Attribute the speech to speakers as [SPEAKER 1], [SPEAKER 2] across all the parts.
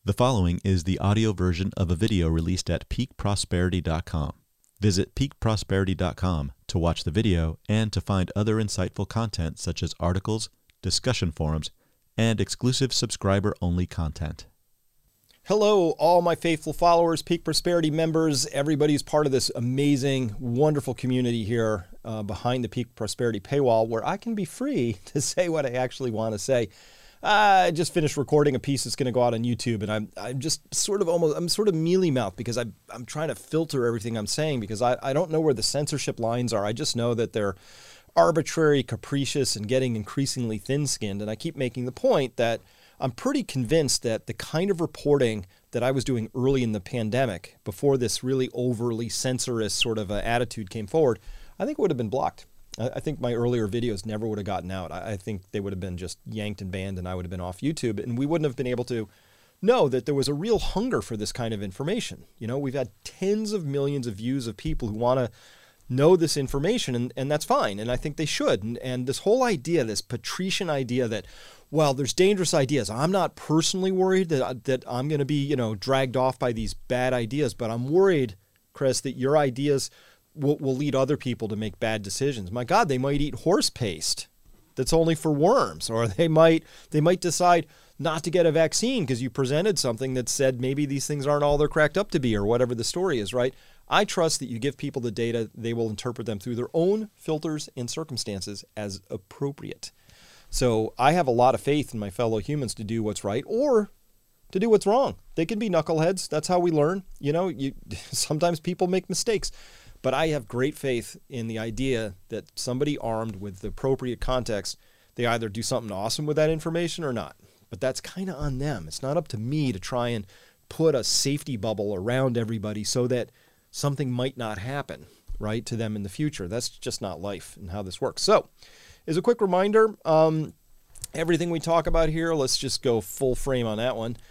[SPEAKER 1] The following is the audio version of a video released at peakprosperity.com. Visit peakprosperity.com to watch the video and to find other insightful content such as articles, discussion forums, and exclusive subscriber-only content.
[SPEAKER 2] Hello, all my faithful followers, Peak Prosperity members, everybody who's part of this amazing, wonderful community here behind the Peak Prosperity paywall, where I can be free to say what I actually want to say. I just finished recording a piece that's going to go out on YouTube, and I'm just sort of mealy-mouthed because I'm trying to filter everything I'm saying because I don't know where the censorship lines are. I just know that they're arbitrary, capricious, and getting increasingly thin-skinned. And I keep making the point that I'm pretty convinced that the kind of reporting that I was doing early in the pandemic, before this really overly censorious sort of attitude came forward, I think it would have been blocked. I think my earlier videos never would have gotten out. I think they would have been just yanked and banned, and I would have been off YouTube, and we wouldn't have been able to know that there was a real hunger for this kind of information. You know, we've had tens of millions of views of people who want to know this information, and that's fine, and I think they should. And this whole idea, this patrician idea that, well, there's dangerous ideas. I'm not personally worried that I'm going to be, dragged off by these bad ideas, but I'm worried, Chris, that your ideas will lead other people to make bad decisions. My God, they might eat horse paste that's only for worms, or they might decide not to get a vaccine because you presented something that said maybe these things aren't all they're cracked up to be, or whatever the story is, right? I trust that you give people the data, they will interpret them through their own filters and circumstances as appropriate. So I have a lot of faith in my fellow humans to do what's right or to do what's wrong. They can be knuckleheads. That's how we learn. Sometimes people make mistakes. But I have great faith in the idea that somebody armed with the appropriate context, they either do something awesome with that information or not. But that's kind of on them. It's not up to me to try and put a safety bubble around everybody so that something might not happen, right, to them in the future. That's just not life and how this works. So, as a quick reminder, everything we talk about here, let's just go full frame on that one,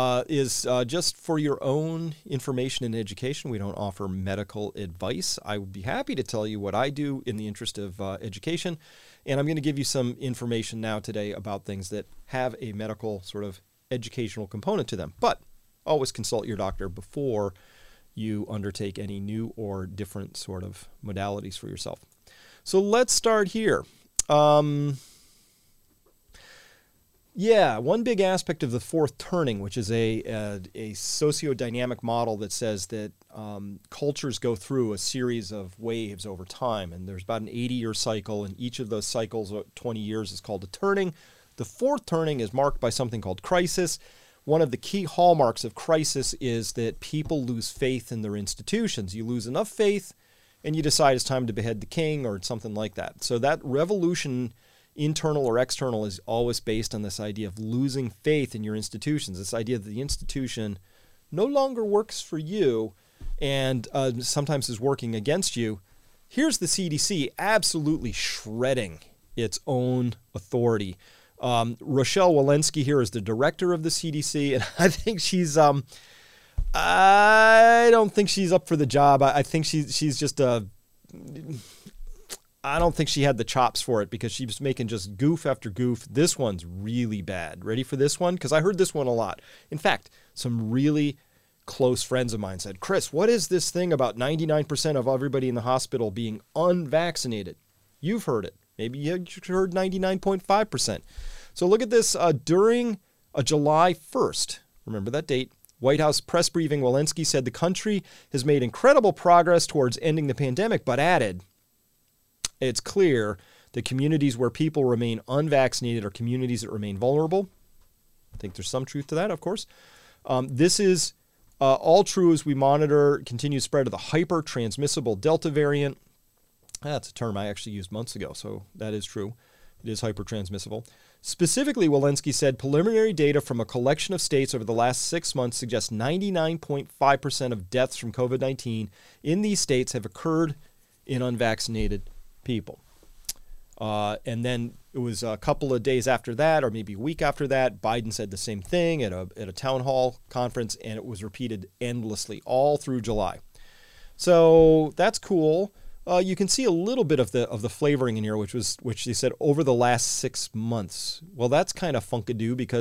[SPEAKER 2] is just for your own information and education. We don't offer medical advice. I would be happy to tell you what I do in the interest of education. And I'm going to give you some information now today about things that have a medical sort of educational component to them. But always consult your doctor before you undertake any new or different sort of modalities for yourself. So let's start here. One big aspect of the fourth turning, which is a sociodynamic model that says that cultures go through a series of waves over time, and there's about an 80-year cycle, and each of those cycles, 20 years, is called a turning. The fourth turning is marked by something called crisis. One of the key hallmarks of crisis is that people lose faith in their institutions. You lose enough faith, and you decide it's time to behead the king or something like that. So that revolution, internal or external, is always based on this idea of losing faith in your institutions, this idea that the institution no longer works for you and sometimes is working against you. Here's the CDC absolutely shredding its own authority. Rochelle Walensky here is the director of the CDC, and I think she's I don't think she's up for the job. I think she's just I don't think she had the chops for it because she was making just goof after goof. This one's really bad. Ready for this one? Because I heard this one a lot. In fact, some really close friends of mine said, Chris, what is this thing about 99% of everybody in the hospital being unvaccinated? You've heard it. Maybe you heard 99.5%. So look at this. During a July 1st, remember that date, White House press briefing, Walensky said the country has made incredible progress towards ending the pandemic, but added, it's clear that communities where people remain unvaccinated are communities that remain vulnerable. I think there's some truth to that, of course. This is all true as we monitor continued spread of the hyper-transmissible Delta variant. That's a term I actually used months ago, so that is true. It is hyper-transmissible. Specifically, Walensky said preliminary data from a collection of states over the last 6 months suggests 99.5% of deaths from COVID-19 in these states have occurred in unvaccinated people. And then it was a couple of days after that, or maybe a week after that, Biden said the same thing at a town hall conference, and it was repeated endlessly all through July. So that's cool. You can see a little bit of the flavoring in here, which they said over the last 6 months. Well, that's kind of funkadoo because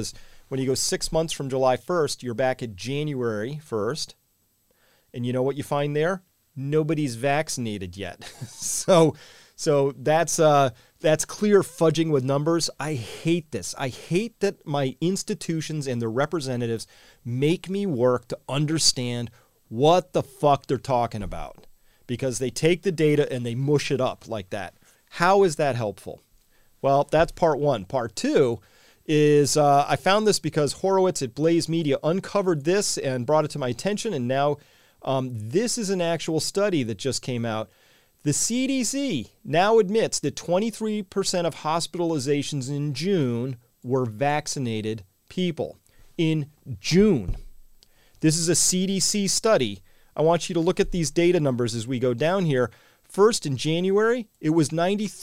[SPEAKER 2] When you go 6 months from July 1st, you're back at January 1st. And you know what you find there? Nobody's vaccinated yet. So that's clear fudging with numbers. I hate this. I hate that my institutions and their representatives make me work to understand what the fuck they're talking about, because they take the data and they mush it up like that. How is that helpful? Well, that's part one. Part two is I found this because Horowitz at Blaze Media uncovered this and brought it to my attention, and now this is an actual study that just came out. The CDC now admits that 23% of hospitalizations in June were vaccinated people. In June. This is a CDC study. I want you to look at these data numbers as we go down here. First, in January, it was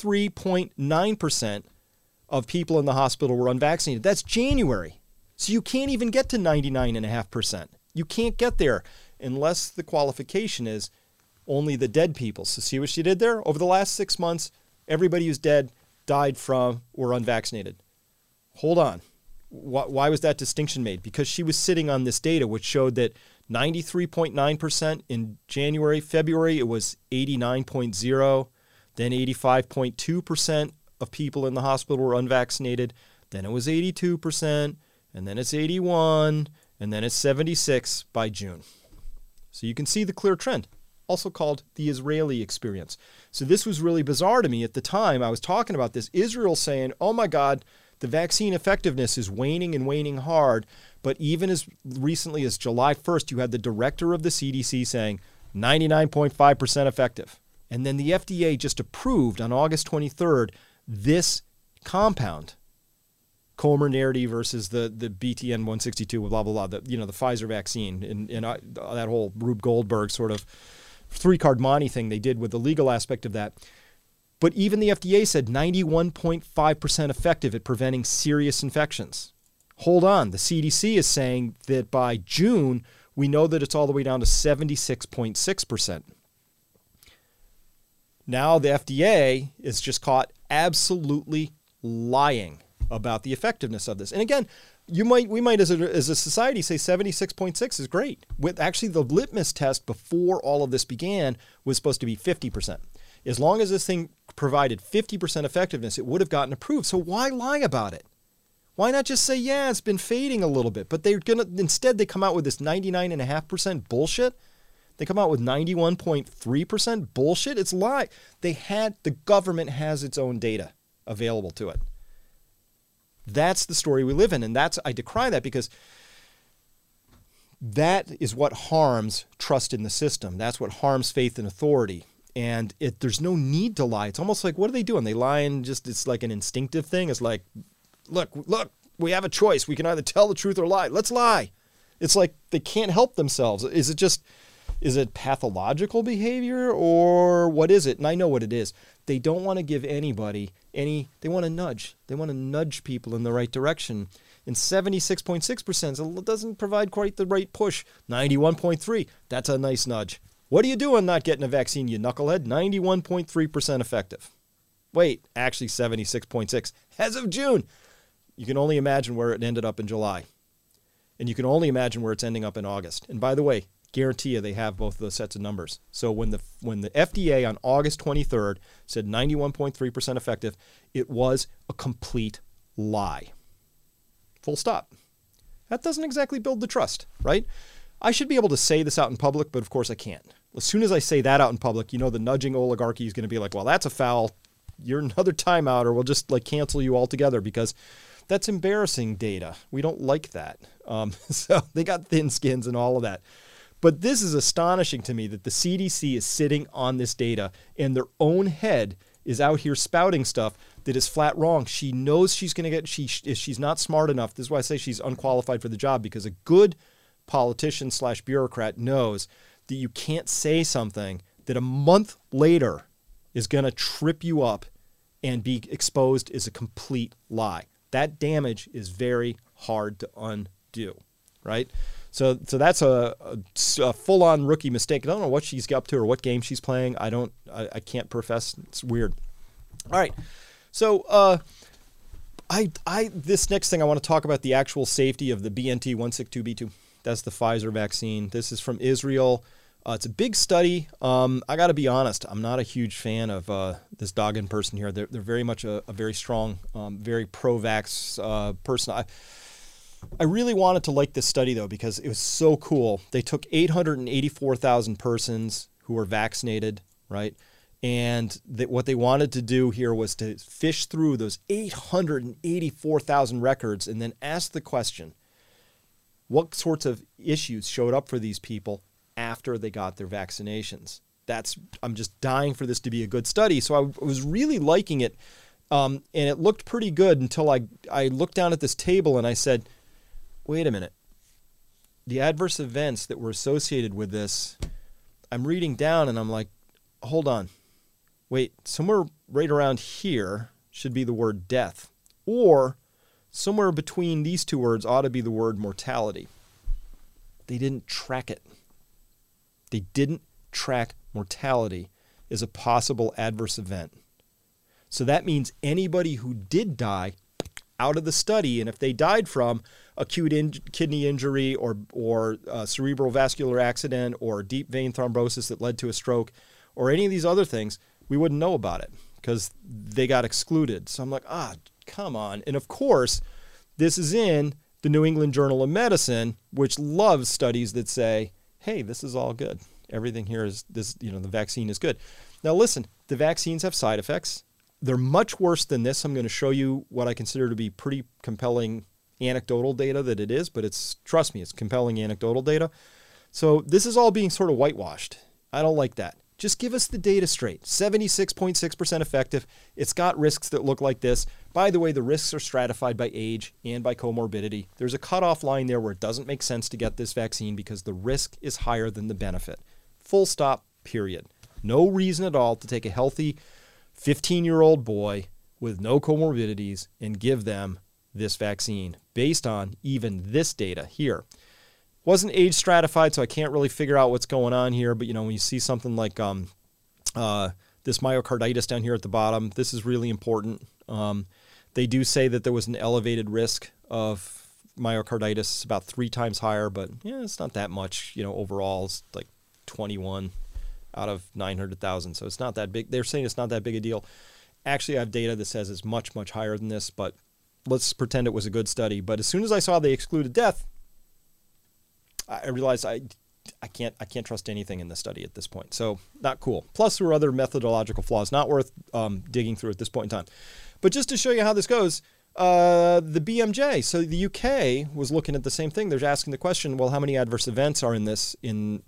[SPEAKER 2] 93.9% of people in the hospital were unvaccinated. That's January. So you can't even get to 99.5%. You can't get there unless the qualification is only the dead people. So see what she did there? Over the last 6 months, everybody who's dead, died from, or unvaccinated. Hold on. Why was that distinction made? Because she was sitting on this data, which showed that 93.9% in January. February, it was 89.0%. Then 85.2% of people in the hospital were unvaccinated. Then it was 82%. And then it's 81%. And then it's 76% by June. So you can see the clear trend, also called the Israeli experience. So this was really bizarre to me at the time. I was talking about this. Israel saying, oh my God, the vaccine effectiveness is waning and waning hard. But even as recently as July 1st, you had the director of the CDC saying 99.5% effective. And then the FDA just approved on August 23rd this compound, Comirnaty versus the BTN 162, blah, blah, blah, the Pfizer vaccine and that whole Rube Goldberg sort of three-card Monte thing they did with the legal aspect of that. But even the FDA said 91.5% effective at preventing serious infections. Hold on. The CDC is saying that by June, we know that it's all the way down to 76.6%. Now the FDA is just caught absolutely lying about the effectiveness of this. And again, we might as a society say 76.6 is great. With actually the litmus test before all of this began was supposed to be 50%. As long as this thing provided 50% effectiveness, it would have gotten approved. So why lie about it? Why not just say, yeah, it's been fading a little bit? But instead they come out with this 99.5% bullshit. They come out with 91.3% bullshit. It's a lie. The government has its own data available to it. That's the story we live in. And I decry that because that is what harms trust in the system. That's what harms faith in authority. And there's no need to lie. It's almost like, what are they doing? They lie and it's like an instinctive thing. It's like, look, we have a choice. We can either tell the truth or lie. Let's lie. It's like they can't help themselves. Is it pathological behavior or what is it? And I know what it is. They don't want to give anybody they want to nudge. They want to nudge people in the right direction. And 76.6% doesn't provide quite the right push. 91.3%, that's a nice nudge. What are you doing not getting a vaccine, you knucklehead? 91.3% effective. Wait, actually 76.6% as of June. You can only imagine where it ended up in July. And you can only imagine where it's ending up in August. And by the way, guarantee you they have both of those sets of numbers. So when the FDA on August 23rd said 91.3% effective, it was a complete lie. Full stop. That doesn't exactly build the trust, right? I should be able to say this out in public, but of course I can't. As soon as I say that out in public, the nudging oligarchy is going to be like, well, that's a foul. You're another timeout, or we'll just cancel you altogether because that's embarrassing data. We don't like that. So they got thin skins and all of that. But this is astonishing to me that the CDC is sitting on this data and their own head is out here spouting stuff that is flat wrong. She knows she's going to get, she's not smart enough. This is why I say she's unqualified for the job, because a good politician / bureaucrat knows that you can't say something that a month later is going to trip you up and be exposed as a complete lie. That damage is very hard to undo, right? So that's a full-on rookie mistake. I don't know what she's up to or what game she's playing. I can't profess. It's weird. All right. So This next thing I want to talk about the actual safety of the BNT162b2. That's the Pfizer vaccine. This is from Israel. It's a big study. I got to be honest, I'm not a huge fan of this Doggin person here. They're very much a very strong, very pro-vax person. I really wanted to like this study, though, because it was so cool. They took 884,000 persons who were vaccinated, right? And what they wanted to do here was to fish through those 884,000 records and then ask the question, what sorts of issues showed up for these people after they got their vaccinations? I'm just dying for this to be a good study. So I was really liking it. And it looked pretty good until I looked down at this table and I said, wait a minute. The adverse events that were associated with this, I'm reading down and I'm like, hold on. Wait, somewhere right around here should be the word death. Or somewhere between these two words ought to be the word mortality. They didn't track it. They didn't track mortality as a possible adverse event. So that means anybody who did die out of the study, and if they died from acute kidney injury or cerebral vascular accident or deep vein thrombosis that led to a stroke or any of these other things, we wouldn't know about it because they got excluded. So I'm like, come on. And of course, this is in the New England Journal of Medicine, which loves studies that say, hey, this is all good. Everything here is this, the vaccine is good. Now listen, the vaccines have side effects. They're much worse than this. I'm going to show you what I consider to be pretty compelling anecdotal data that it is, but trust me, it's compelling anecdotal data. So this is all being sort of whitewashed. I don't like that. Just give us the data straight. 76.6% effective. It's got risks that look like this. By the way, the risks are stratified by age and by comorbidity. There's a cutoff line there where it doesn't make sense to get this vaccine because the risk is higher than the benefit. Full stop, period. No reason at all to take a healthy 15-year-old boy with no comorbidities and give them this vaccine based on even this data here. Wasn't age stratified, so I can't really figure out what's going on here. But, when you see something like this myocarditis down here at the bottom, this is really important. They do say that there was an elevated risk of myocarditis, about 3 times higher, but it's not that much. Overall, it's like 21 out of 900,000, so it's not that big. They're saying it's not that big a deal. Actually, I have data that says it's much, much higher than this, but let's pretend it was a good study. But as soon as I saw they excluded death, I realized I can't trust anything in this study at this point. So not cool. Plus, there were other methodological flaws. Not worth digging through at this point in time. But just to show you how this goes, the BMJ. So the UK was looking at the same thing. They're asking the question, well, how many adverse events are in this in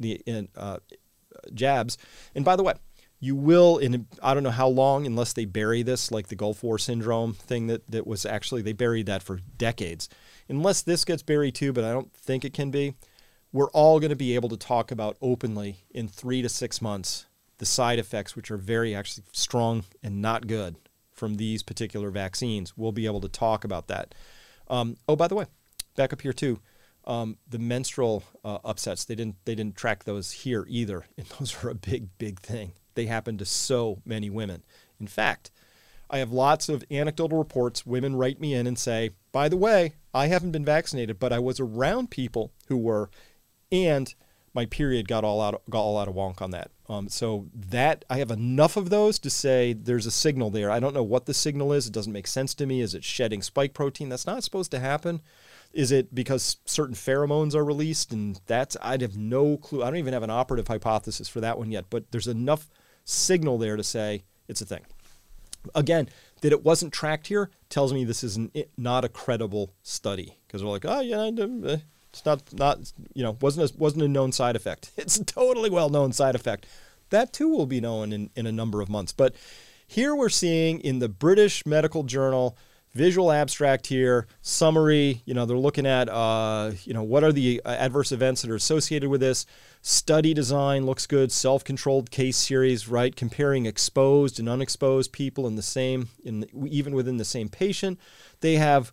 [SPEAKER 2] jabs? And by the way, you will, I don't know how long, unless they bury this, like the Gulf War syndrome thing that was actually, they buried that for decades. Unless this gets buried too, but I don't think it can be. We're all going to be able to talk about openly in 3 to 6 months the side effects, which are very actually strong and not good from these particular vaccines. We'll be able to talk about that. By the way, back up here too, the menstrual upsets, they didn't track those here either, and those are a big thing. They happen to so many women. In fact, I have lots of anecdotal reports. Women write me in and say, by the way, I haven't been vaccinated, but I was around people who were, and my period got all out of wonk on that. So that I have enough of those to say there's a signal there. I don't know what the signal is. It doesn't make sense to me. Is it shedding spike protein? That's not supposed to happen. Is it because certain pheromones are released? And I'd have no clue. I don't even have an operative hypothesis for that one yet, but there's enough signal there to say it's a thing. Again, that it wasn't tracked here tells me this is not a credible study, because we're like, it's not wasn't a known side effect. It's a totally well-known side effect. That too will be known in a number of months. But here we're seeing in the British Medical Journal, visual abstract here, summary, they're looking at, what are the adverse events that are associated with this. Study design looks good, self-controlled case series, right? Comparing exposed and unexposed people even within the same patient. They have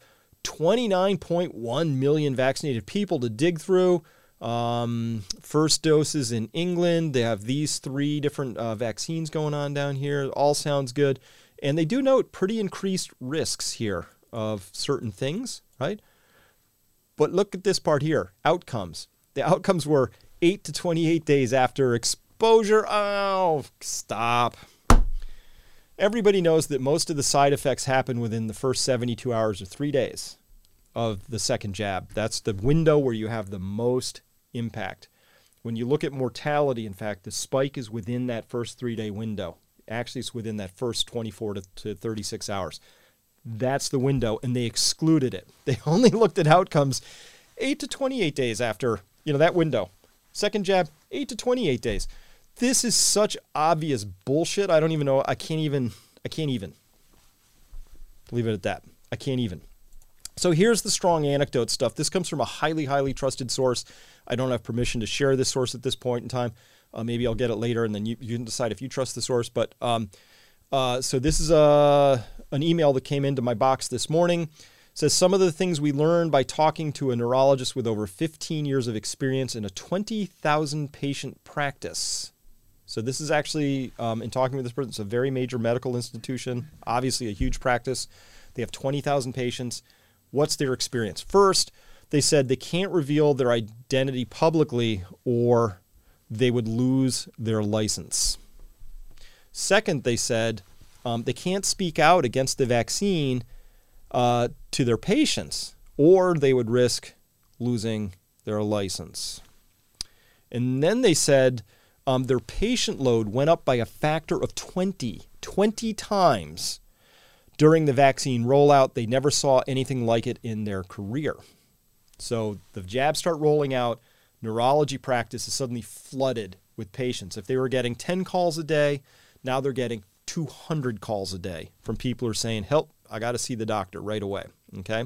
[SPEAKER 2] 29.1 million vaccinated people to dig through. First doses in England. They have these 3 different vaccines going on down here. All sounds good. And they do note pretty increased risks here of certain things, right? But look at this part here, outcomes. The outcomes were 8 to 28 days after exposure. Oh, stop. Everybody knows that most of the side effects happen within the first 72 hours or 3 days of the second jab. That's the window where you have the most impact. When you look at mortality, in fact, the spike is within that first 3-day window. Actually, it's within that first 24 to 36 hours. That's the window, and they excluded it. They only looked at outcomes 8 to 28 days after, that window. Second jab, 8 to 28 days. This is such obvious bullshit. I don't even know. I can't even. Leave it at that. I can't even. So here's the strong anecdote stuff. This comes from a highly, highly trusted source. I don't have permission to share this source at this point in time. Maybe I'll get it later, and then you can decide if you trust the source. But so this is an email that came into my box this morning. It says, some of the things we learned by talking to a neurologist with over 15 years of experience in a 20,000 patient practice. So this is actually, in talking with this person, it's a very major medical institution, obviously a huge practice. They have 20,000 patients. What's their experience? First, they said they can't reveal their identity publicly or they would lose their license. Second, they said they can't speak out against the vaccine to their patients or they would risk losing their license. And then they said their patient load went up by a factor of 20 times during the vaccine rollout. They never saw anything like it in their career. So the jabs start rolling out, neurology practice is suddenly flooded with patients. If they were getting 10 calls a day, now they're getting 200 calls a day from people who are saying, help, I got to see the doctor right away. Okay.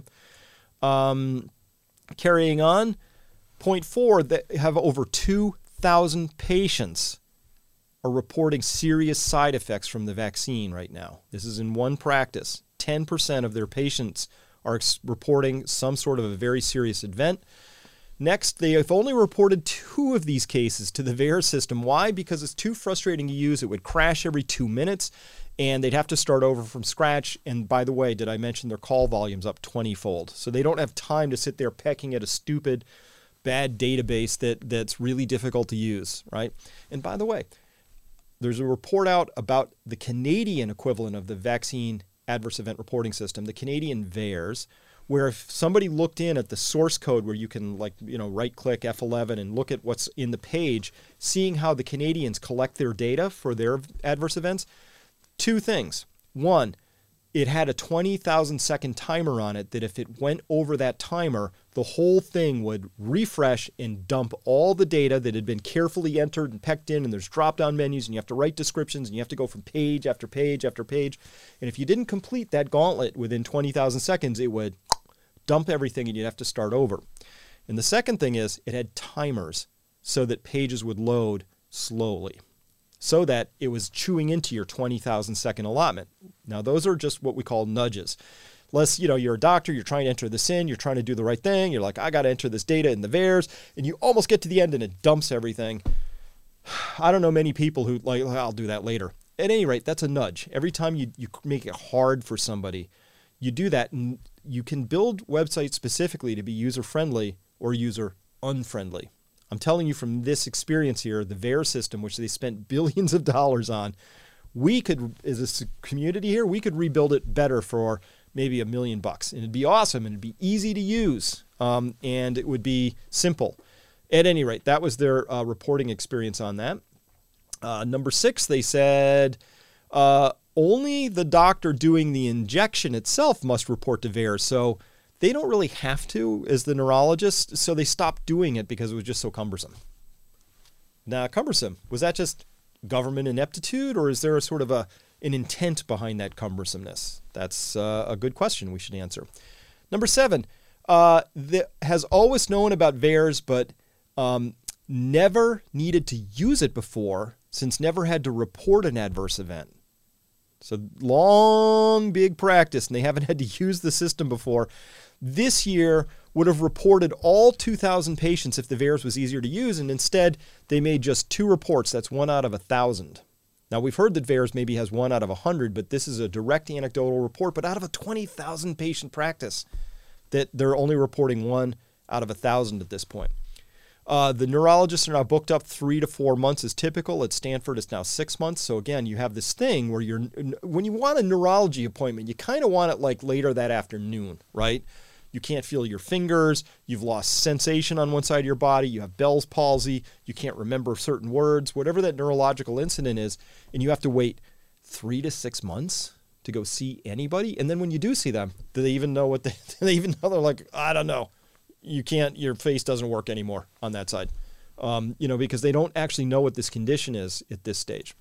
[SPEAKER 2] Carrying on, point 4, they have over 2,000 patients are reporting serious side effects from the vaccine right now. This is in one practice. 10% of their patients are reporting some sort of a very serious event. Next, they have only reported 2 of these cases to the VAERS system. Why? Because it's too frustrating to use. It would crash every 2 minutes, and they'd have to start over from scratch. And by the way, did I mention their call volume's up 20-fold? So they don't have time to sit there pecking at a stupid, bad database that's really difficult to use, right? And by the way, there's a report out about the Canadian equivalent of the vaccine adverse event reporting system, the Canadian VAERS, where if somebody looked in at the source code where you can right-click F11 and look at what's in the page, seeing how the Canadians collect their data for their adverse events, 2 things. 1, it had a 20,000-second timer on it that if it went over that timer, the whole thing would refresh and dump all the data that had been carefully entered and pecked in, and there's drop-down menus, and you have to write descriptions, and you have to go from page after page after page. And if you didn't complete that gauntlet within 20,000 seconds, it would dump everything, and you'd have to start over. And the second thing is it had timers so that pages would load slowly, so that it was chewing into your 20,000 second allotment. Now, those are just what we call nudges. Unless, you're a doctor, you're trying to enter this in, you're trying to do the right thing, you're like, I got to enter this data in the VAERS, and you almost get to the end and it dumps everything. I don't know many people who I'll do that later. At any rate, that's a nudge. Every time you make it hard for somebody, you do that, and you can build websites specifically to be user-friendly or user-unfriendly. I'm telling you from this experience here, the VAERS system, which they spent billions of dollars on, we could, as a community here, we could rebuild it better for maybe $1 million. And it'd be awesome, and it'd be easy to use, and it would be simple. At any rate, that was their reporting experience on that. Number 6, they said only the doctor doing the injection itself must report to VAERS. So they don't really have to as the neurologist, so they stopped doing it because it was just so cumbersome. Now, cumbersome, was that just government ineptitude, or is there a sort of an intent behind that cumbersomeness? That's a good question we should answer. Number 7, has always known about VAERS, but never needed to use it before, since never had to report an adverse event. So long, big practice, and they haven't had to use the system before. This year would have reported all 2,000 patients if the VAERS was easier to use, and instead they made just 2 reports. That's 1 out of 1,000. Now, we've heard that VAERS maybe has 1 out of 100, but this is a direct anecdotal report, but out of a 20,000 patient practice, that they're only reporting 1 out of 1,000 at this point. The neurologists are now booked up 3 to 4 months as typical. At Stanford, it's now 6 months. So again, you have this thing where when you want a neurology appointment, you kind of want it like later that afternoon, right? You can't feel your fingers. You've lost sensation on one side of your body. You have Bell's palsy. You can't remember certain words, whatever that neurological incident is. And you have to wait 3 to 6 months to go see anybody. And then when you do see them, do they even know what do they even know? They're like, I don't know. You can't, your face doesn't work anymore on that side. Because they don't actually know what this condition is at this stage.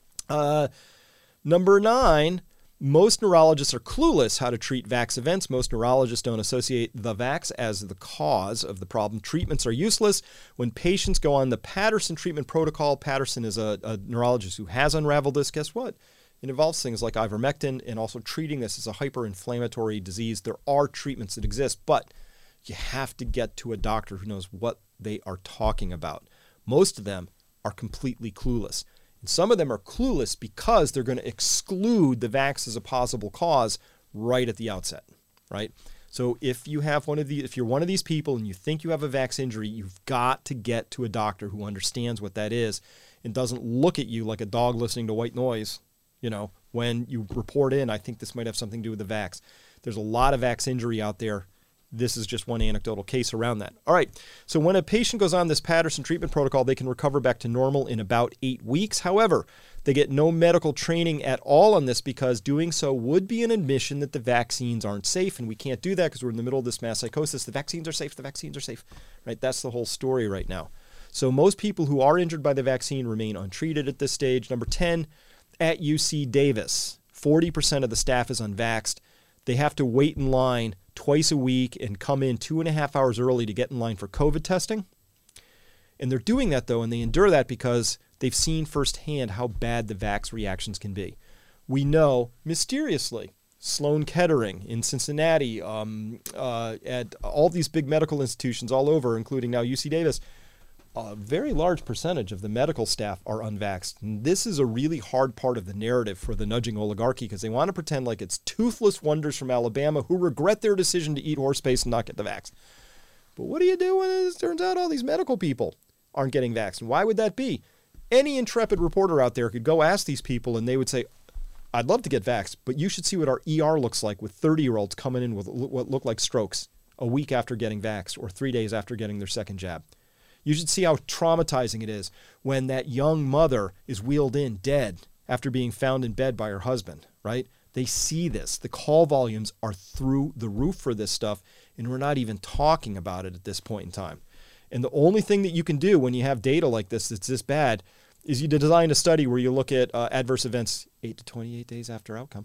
[SPEAKER 2] Number 9, most neurologists are clueless how to treat VAX events. Most neurologists don't associate the VAX as the cause of the problem. Treatments are useless. When patients go on the Patterson treatment protocol, Patterson is a neurologist who has unraveled this. Guess what? It involves things like ivermectin and also treating this as a hyperinflammatory disease. There are treatments that exist, but you have to get to a doctor who knows what they are talking about. Most of them are completely clueless. And some of them are clueless because they're going to exclude the VAX as a possible cause right at the outset, right? So if you're one of these people and you think you have a VAX injury, you've got to get to a doctor who understands what that is and doesn't look at you like a dog listening to white noise, when you report in, I think this might have something to do with the VAX. There's a lot of VAX injury out there. This is just one anecdotal case around that. All right, so when a patient goes on this Patterson treatment protocol, they can recover back to normal in about 8 weeks. However, they get no medical training at all on this because doing so would be an admission that the vaccines aren't safe, and we can't do that because we're in the middle of this mass psychosis. The vaccines are safe, the vaccines are safe, right? That's the whole story right now. So most people who are injured by the vaccine remain untreated at this stage. Number 10, at UC Davis, 40% of the staff is unvaxxed. They have to wait in line twice a week and come in 2.5 hours early to get in line for COVID testing. And they're doing that, though, and they endure that because they've seen firsthand how bad the vax reactions can be. We know, mysteriously, Sloan Kettering in Cincinnati, at all these big medical institutions all over, including now UC Davis, a very large percentage of the medical staff are unvaxxed. And this is a really hard part of the narrative for the nudging oligarchy because they want to pretend like it's toothless wonders from Alabama who regret their decision to eat horse paste and not get the vax. But what do you do when it turns out all these medical people aren't getting vaxxed? And why would that be? Any intrepid reporter out there could go ask these people and they would say, I'd love to get vaxxed, but you should see what our ER looks like with 30-year-olds coming in with what look like strokes a week after getting vaxxed or 3 days after getting their second jab. You should see how traumatizing it is when that young mother is wheeled in dead after being found in bed by her husband, right? They see this. The call volumes are through the roof for this stuff, and we're not even talking about it at this point in time. And the only thing that you can do when you have data like this that's this bad is you design a study where you look at adverse events 8 to 28 days after outcome.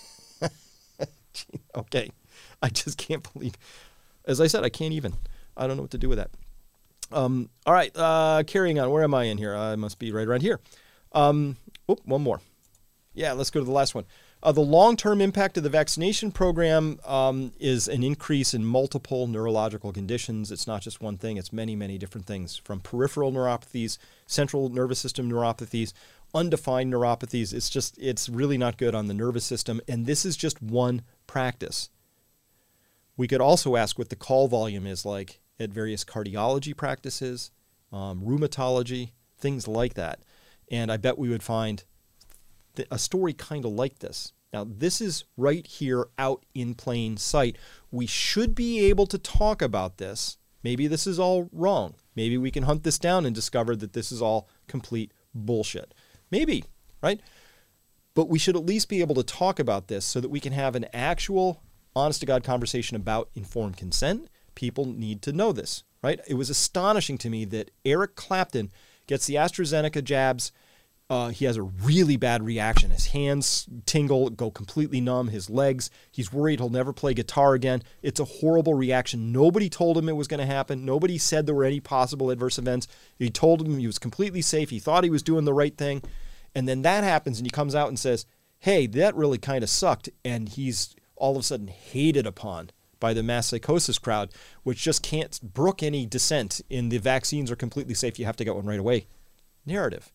[SPEAKER 2] Okay. I just can't believe. As I said, I don't know what to do with that. All right, carrying on. Where am I in here? I must be right around here. One more. Yeah, let's go to the last one. The long-term impact of the vaccination program is an increase in multiple neurological conditions. It's not just one thing. It's many, many different things, from peripheral neuropathies, central nervous system neuropathies, undefined neuropathies. It's really not good on the nervous system, and this is just one practice. We could also ask what the call volume is like at various cardiology practices, rheumatology, things like that. And I bet we would find a story kind of like this. Now, this is right here out in plain sight. We should be able to talk about this. Maybe this is all wrong. Maybe we can hunt this down and discover that this is all complete bullshit. Maybe, right? But we should at least be able to talk about this so that we can have an actual, honest-to-God conversation about informed consent. People need to know this, right? It was astonishing to me that Eric Clapton gets the AstraZeneca jabs. He has a really bad reaction. His hands tingle, go completely numb, his legs. He's worried he'll never play guitar again. It's a horrible reaction. Nobody told him it was going to happen. Nobody said there were any possible adverse events. He told him he was completely safe. He thought he was doing the right thing. And then that happens and he comes out and says, hey, that really kind of sucked. And he's all of a sudden hated upon by the mass psychosis crowd, which just can't brook any dissent in the vaccines are completely safe, you have to get one right away narrative.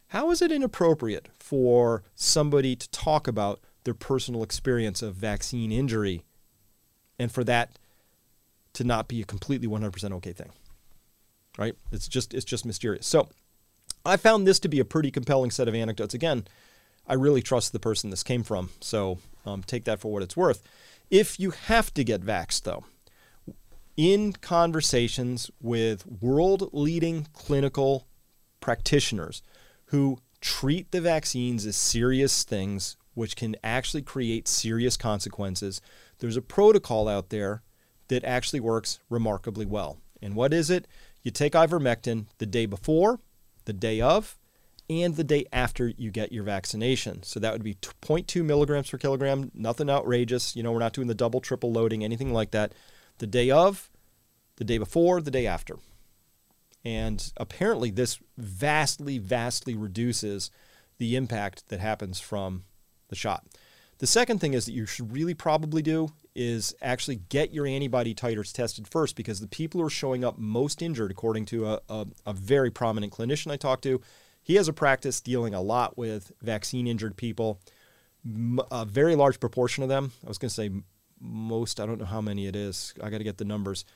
[SPEAKER 2] How is it inappropriate for somebody to talk about their personal experience of vaccine injury and for that to not be a completely 100% okay thing, right? It's just mysterious. So I found this to be a pretty compelling set of anecdotes. Again, I really trust the person this came from, so take that for what it's worth. If you have to get vaxxed, though, in conversations with world-leading clinical practitioners who treat the vaccines as serious things, which can actually create serious consequences, there's a protocol out there that actually works remarkably well. And what is it? You take ivermectin the day before, the day of, and the day after you get your vaccination. So that would be 0.2 milligrams per kilogram, nothing outrageous. We're not doing the double, triple loading, anything like that. The day of, the day before, the day after. And apparently this vastly, vastly reduces the impact that happens from the shot. The second thing is that you should really probably do is actually get your antibody titers tested first, because the people who are showing up most injured, according to a very prominent clinician I talked to, he has a practice dealing a lot with vaccine injured people. A very large proportion of them, I was going to say most, I don't know how many it is, I got to get the numbers,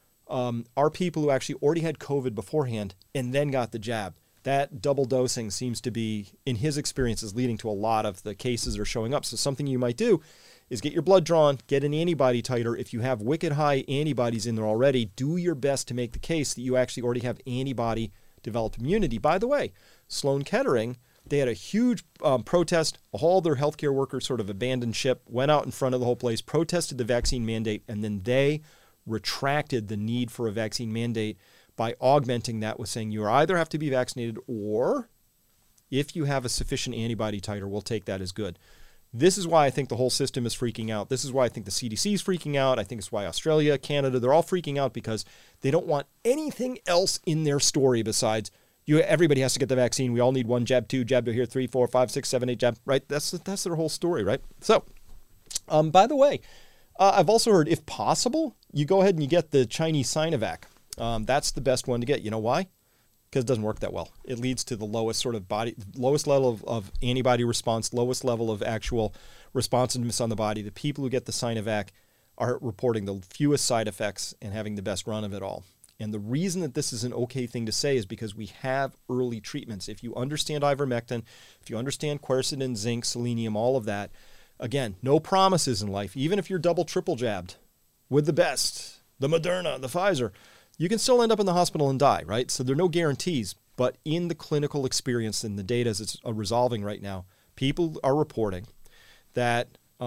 [SPEAKER 2] are people who actually already had COVID beforehand and then got the jab. That double dosing seems to be, in his experience, is leading to a lot of the cases that are showing up. So something you might do is get your blood drawn, get an antibody titer. If you have wicked high antibodies in there already, do your best to make the case that you actually already have antibody-developed immunity. By the way, Sloan Kettering, they had a huge protest. All their healthcare workers sort of abandoned ship, went out in front of the whole place, protested the vaccine mandate, and then they retracted the need for a vaccine mandate by augmenting that with saying you either have to be vaccinated or if you have a sufficient antibody titer, we'll take that as good. This is why I think the whole system is freaking out. This is why I think the CDC is freaking out. I think it's why Australia, Canada, they're all freaking out because they don't want anything else in their story besides everybody has to get the vaccine. We all need one jab, two jab to here, 3, 4, 5, 6, 7, 8 jab, right? That's their whole story, right? So, by the way, I've also heard if possible, you go ahead and you get the Chinese Sinovac. That's the best one to get. You know why? Because it doesn't work that well. It leads to the lowest level of antibody response, lowest level of actual responsiveness on the body. The people who get the Sinovac are reporting the fewest side effects and having the best run of it all. And the reason that this is an okay thing to say is because we have early treatments. If you understand ivermectin, if you understand quercetin, zinc, selenium, all of that, again, no promises in life. Even if you're double, triple jabbed with the best, the Moderna, the Pfizer, you can still end up in the hospital and die, right? So there are no guarantees. But in the clinical experience and the data as it's resolving right now, people are reporting that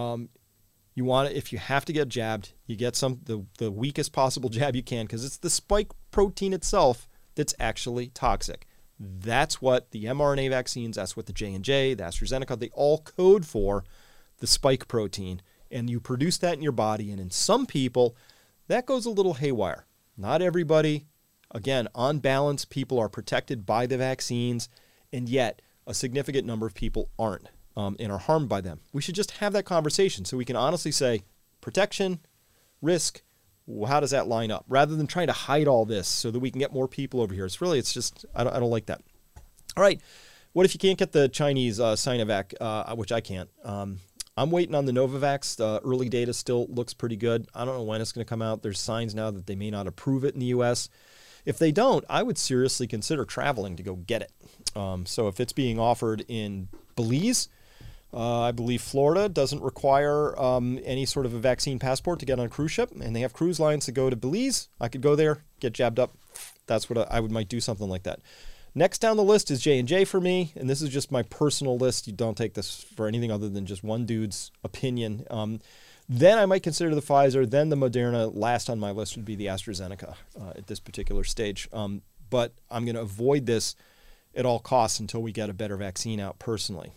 [SPEAKER 2] if you have to get jabbed, you get the weakest possible jab you can because it's the spike protein itself that's actually toxic. That's what the mRNA vaccines, that's what the J&J, the AstraZeneca, they all code for, the spike protein. And you produce that in your body. And in some people, that goes a little haywire. Not everybody. Again, on balance, people are protected by the vaccines, and yet a significant number of people aren't and are harmed by them. We should just have that conversation so we can honestly say protection, risk, how does that line up? Rather than trying to hide all this so that we can get more people over here. It's just, I don't like that. All right. What if you can't get the Chinese Sinovac, which I can't? I'm waiting on the Novavax. The early data still looks pretty good. I don't know when it's going to come out. There's signs now that they may not approve it in the U.S. If they don't, I would seriously consider traveling to go get it. So if it's being offered in Belize, I believe Florida doesn't require any sort of a vaccine passport to get on a cruise ship, and they have cruise lines to go to Belize. I could go there, get jabbed up. That's what I might do, something like that. Next down the list is J&J for me, and this is just my personal list. You don't take this for anything other than just one dude's opinion. Then I might consider the Pfizer, then the Moderna. Last on my list would be the AstraZeneca at this particular stage. But I'm going to avoid this at all costs until we get a better vaccine out personally.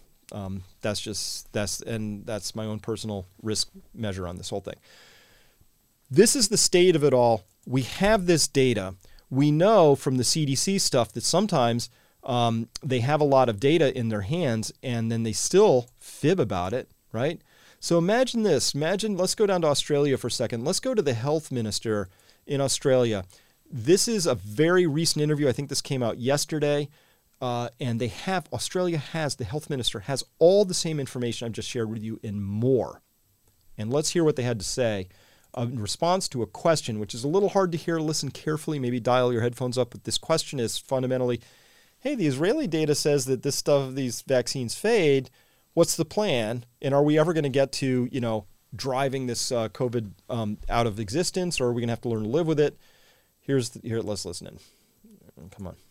[SPEAKER 2] That's my own personal risk measure on this whole thing. This is the state of it all. We have this data. We know from the CDC stuff that sometimes they have a lot of data in their hands and then they still fib about it, right? So imagine this. Let's go down to Australia for a second. Let's go to the health minister in Australia. This is a very recent interview. I think this came out yesterday. And Australia has, the health minister has all the same information I've just shared with you and more. And let's hear what they had to say in response to a question, which is a little hard to hear. Listen carefully, maybe dial your headphones up. But this question is fundamentally, hey, the Israeli data says that these vaccines fade. What's the plan? And are we ever going to get to, driving this COVID out of existence, or are we going to have to learn to live with it? Let's listen in. Come on.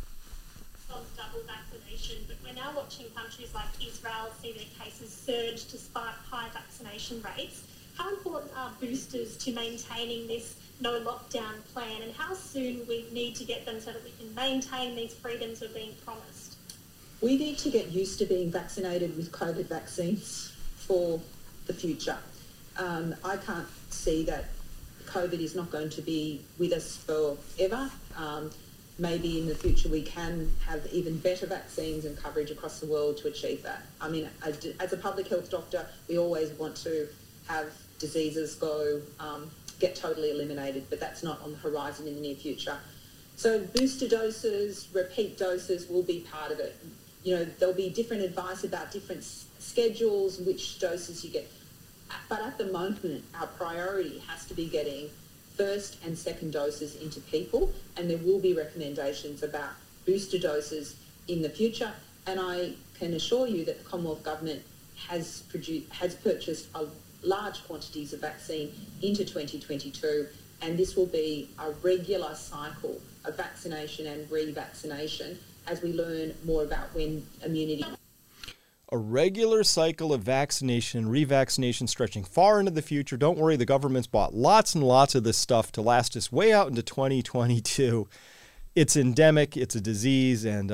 [SPEAKER 3] Double vaccination, but we're now watching countries like Israel see their cases surge despite high vaccination rates. How important are boosters to maintaining this no lockdown plan, and how soon we need to get them so that we can maintain these freedoms we're being promised?
[SPEAKER 4] We need to get used to being vaccinated with COVID vaccines for the future. I can't see that COVID is not going to be with us forever. Maybe in the future we can have even better vaccines and coverage across the world to achieve that. I mean, as a public health doctor, we always want to have diseases get totally eliminated, but that's not on the horizon in the near future. So booster doses, repeat doses will be part of it. There'll be different advice about different schedules, which doses you get. But at the moment, our priority has to be getting first and second doses into people, and there will be recommendations about booster doses in the future. And I can assure you that the Commonwealth Government has purchased large quantities of vaccine into 2022, and this will be a regular cycle of vaccination and revaccination as we learn more about when immunity...
[SPEAKER 2] A regular cycle of vaccination and revaccination stretching far into the future. Don't worry, the government's bought lots and lots of this stuff to last us way out into 2022. It's endemic, it's a disease, and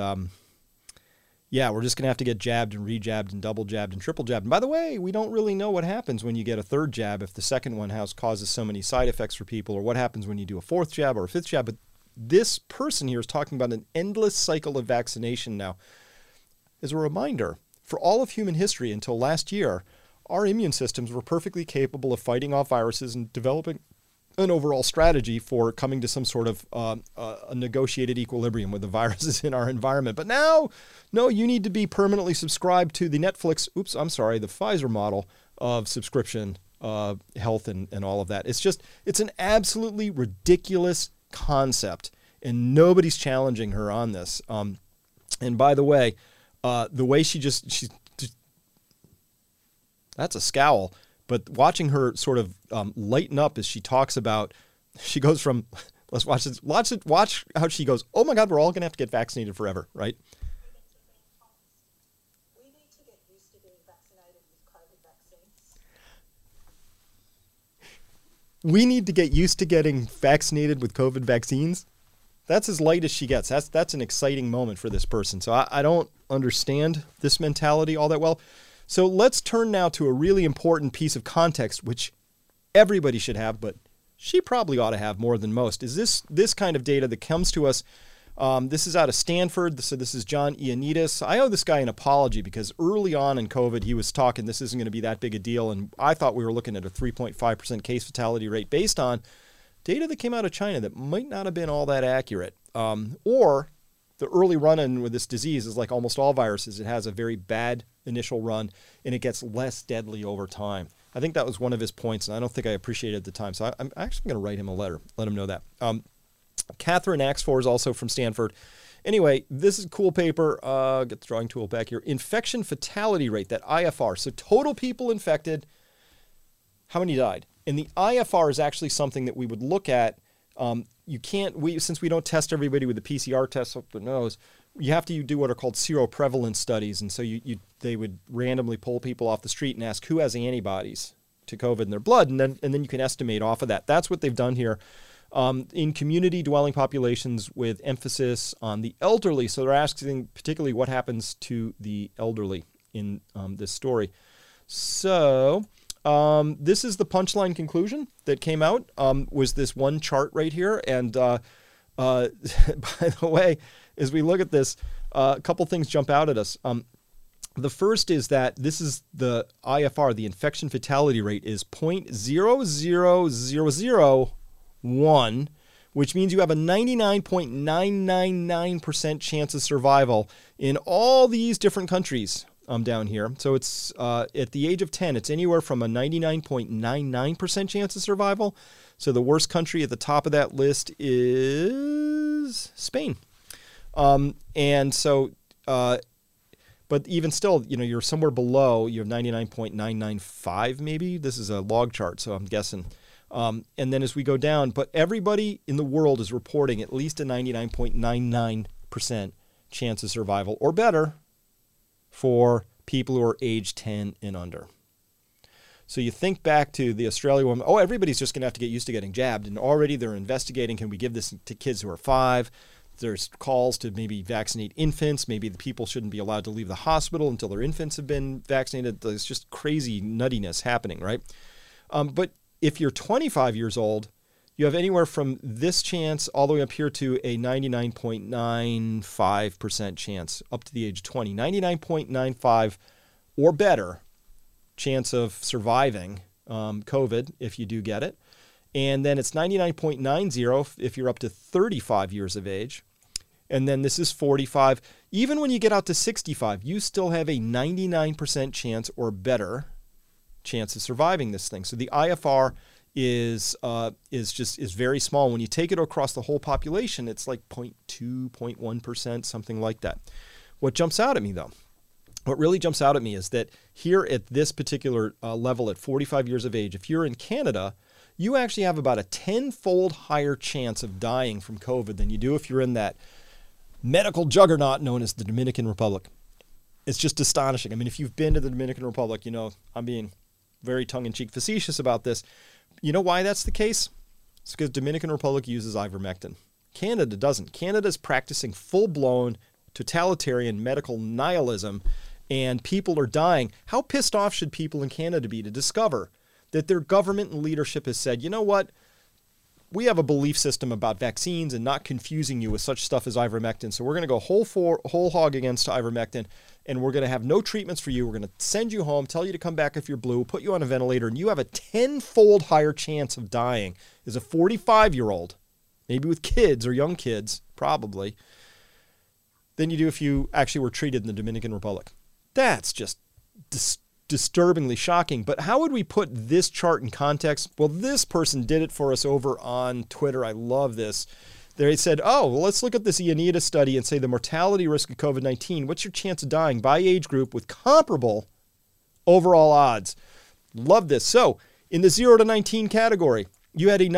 [SPEAKER 2] we're just going to have to get jabbed and re-jabbed and double jabbed and triple jabbed. And by the way, we don't really know what happens when you get a third jab, if the second one causes so many side effects for people, or what happens when you do a fourth jab or a fifth jab. But this person here is talking about an endless cycle of vaccination now. As a reminder, for all of human history until last year, our immune systems were perfectly capable of fighting off viruses and developing an overall strategy for coming to some sort of a negotiated equilibrium with the viruses in our environment. But now, no, you need to be permanently subscribed to the Pfizer model of subscription health and all of that. It's an absolutely ridiculous concept, and nobody's challenging her on this. And by the way, the way she's that's a scowl, but watching her sort of lighten up as she talks about, she goes from, let's watch this, watch how she goes, oh my God, we're all going to have to get vaccinated forever, right?
[SPEAKER 4] We need to get used to being vaccinated with COVID vaccines.
[SPEAKER 2] We need to get used to getting vaccinated with COVID vaccines. That's as light as she gets. That's an exciting moment for this person. So I don't understand this mentality all that well. So let's turn now to a really important piece of context, which everybody should have, but she probably ought to have more than most, is this kind of data that comes to us. This is out of Stanford. So this is John Ioannidis. I owe this guy an apology because early on in COVID, he was talking this isn't going to be that big a deal. And I thought we were looking at a 3.5% case fatality rate based on data that came out of China that might not have been all that accurate. Or the early run-in with this disease is like almost all viruses. It has a very bad initial run, and it gets less deadly over time. I think that was one of his points, and I don't think I appreciated it at the time. So I'm actually going to write him a letter, let him know that. Catherine Axford is also from Stanford. Anyway, this is a cool paper. Get the drawing tool back here. Infection fatality rate, that IFR. So total people infected, how many died? And the IFR is actually something that we would look at. Since we don't test everybody with the PCR test up the nose, you have to do what are called seroprevalence studies. And so they would randomly pull people off the street and ask who has antibodies to COVID in their blood. And then you can estimate off of that. That's what they've done here in community dwelling populations with emphasis on the elderly. So they're asking particularly what happens to the elderly in this story. So this is the punchline conclusion that came out, was this one chart right here. And by the way, as we look at this, a couple things jump out at us. The first is that this is the IFR, the infection fatality rate is 0.0001, which means you have a 99.999% chance of survival in all these different countries down here. So it's at the age of 10, it's anywhere from a 99.99% chance of survival. So the worst country at the top of that list is Spain. And so, but even still, you're somewhere below, you have 99.995 maybe. This is a log chart, so I'm guessing. And then as we go down, but everybody in the world is reporting at least a 99.99% chance of survival or better for people who are age 10 and under. So you think back to the Australia woman, everybody's just going to have to get used to getting jabbed. And already they're investigating, can we give this to kids who are 5? There's calls to maybe vaccinate infants. Maybe the people shouldn't be allowed to leave the hospital until their infants have been vaccinated. There's just crazy nuttiness happening, right? But if you're 25 years old, you have anywhere from this chance all the way up here to a 99.95% chance up to the age of 20. 99.95 or better chance of surviving COVID if you do get it. And then it's 99.90 if you're up to 35 years of age. And then this is 45. Even when you get out to 65, you still have a 99% chance or better chance of surviving this thing. So the IFR is very small. When you take it across the whole population, it's like 0.2, 0.1%, something like that. What jumps out at me, though, what really jumps out at me is that here at this particular level at 45 years of age, if you're in Canada, you actually have about a 10-fold higher chance of dying from COVID than you do if you're in that medical juggernaut known as the Dominican Republic. It's just astonishing. I mean, if you've been to the Dominican Republic, I'm being very tongue-in-cheek facetious about this. You know why that's the case? It's because Dominican Republic uses ivermectin. Canada doesn't. Canada is practicing full-blown totalitarian medical nihilism, and people are dying. How pissed off should people in Canada be to discover that their government and leadership has said, you know what? We have a belief system about vaccines and not confusing you with such stuff as ivermectin. So we're going to go whole hog against ivermectin, and we're going to have no treatments for you. We're going to send you home, tell you to come back if you're blue, put you on a ventilator, and you have a 10-fold higher chance of dying as a 45-year-old, maybe with kids or young kids, probably, than you do if you actually were treated in the Dominican Republic. That's just disturbingly shocking. But how would we put this chart in context? Well, this person did it for us over on Twitter. I love this. They said, let's look at this Ionita study and say the mortality risk of COVID-19. What's your chance of dying by age group with comparable overall odds? Love this. So in the 0 to 19 category, you had a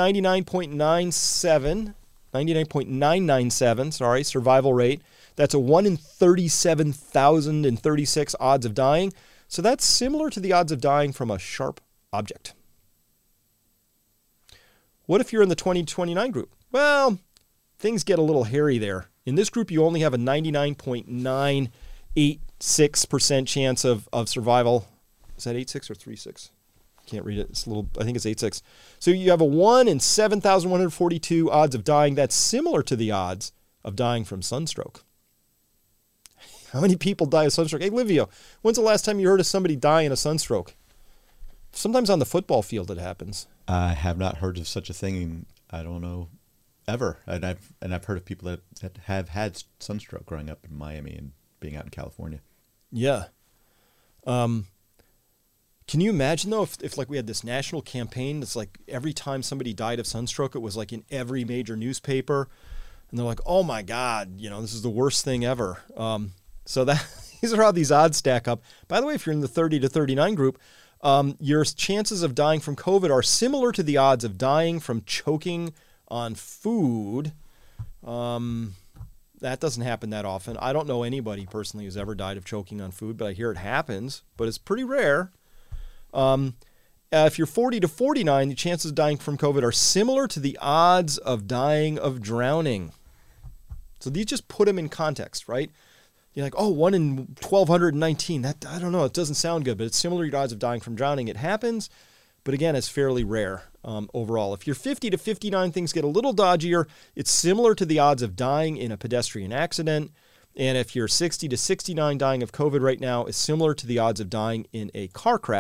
[SPEAKER 2] 99.997 survival rate. That's a 1 in 37,036 odds of dying. So that's similar to the odds of dying from a sharp object. What if you're in the 20 to 29 group? Well, things get a little hairy there. In this group, you only have a 99.986% chance of survival. Is that 86 or 36? Can't read it. It's a little, I think it's 86. So you have a 1 in 7,142 odds of dying. That's similar to the odds of dying from sunstroke. How many people die of sunstroke? Hey, Livio, when's the last time you heard of somebody dying of sunstroke? Sometimes on the football field it happens.
[SPEAKER 1] I have not heard of such a thing. I don't know ever. And I've heard of people that have had sunstroke growing up in Miami and being out in California.
[SPEAKER 2] Yeah. Can you imagine though if like we had this national campaign that's like every time somebody died of sunstroke, it was like in every major newspaper, and they're like, oh my God, this is the worst thing ever. So these are how these odds stack up. By the way, if you're in the 30 to 39 group, your chances of dying from COVID are similar to the odds of dying from choking on food. That doesn't happen that often. I don't know anybody personally who's ever died of choking on food, but I hear it happens, but it's pretty rare. If you're 40 to 49, the chances of dying from COVID are similar to the odds of dying of drowning. So these just put them in context, right? You're like, 1 in 1,219. That, I don't know, it doesn't sound good, but it's similar to odds of dying from drowning. It happens, but again, it's fairly rare overall. If you're 50 to 59, things get a little dodgier. It's similar to the odds of dying in a pedestrian accident. And if you're 60 to 69, dying of COVID right now is similar to the odds of dying in a car crash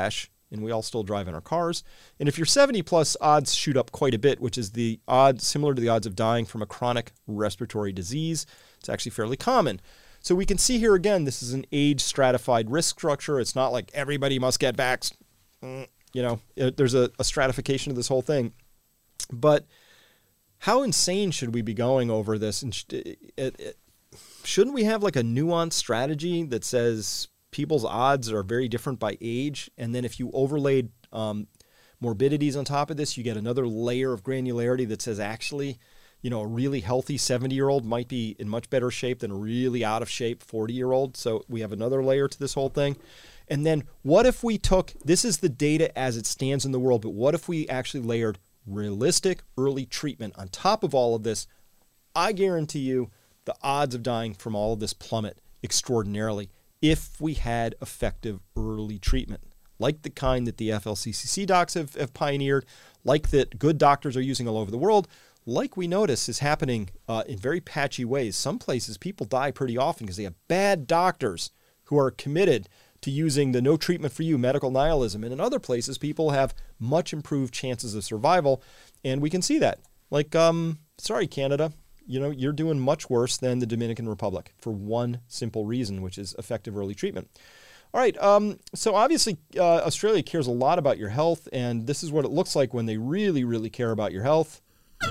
[SPEAKER 2] and we all still drive in our cars. And if you're 70 plus, odds shoot up quite a bit, which is the odds similar to the odds of dying from a chronic respiratory disease. It's actually fairly common. So we can see here again, this is an age stratified risk structure. It's not like everybody must get vaxxed. There's a stratification of this whole thing. But how insane should we be going over this? And shouldn't we have like a nuanced strategy that says people's odds are very different by age? And then if you overlaid morbidities on top of this, you get another layer of granularity that says actually, a really healthy 70-year-old might be in much better shape than a really out of shape 40-year-old. So we have another layer to this whole thing. And then what if we took, this is the data as it stands in the world, but what if we actually layered realistic early treatment on top of all of this? I guarantee you the odds of dying from all of this plummet extraordinarily if we had effective early treatment, like the kind that the FLCCC docs have pioneered, like that good doctors are using all over the world, like we notice is happening in very patchy ways. Some places people die pretty often because they have bad doctors who are committed to using the no treatment for you medical nihilism. And in other places, people have much improved chances of survival. And we can see that. Like, sorry, Canada, you're doing much worse than the Dominican Republic for one simple reason, which is effective early treatment. All right. So obviously, Australia cares a lot about your health. And this is what it looks like when they really, really care about your health.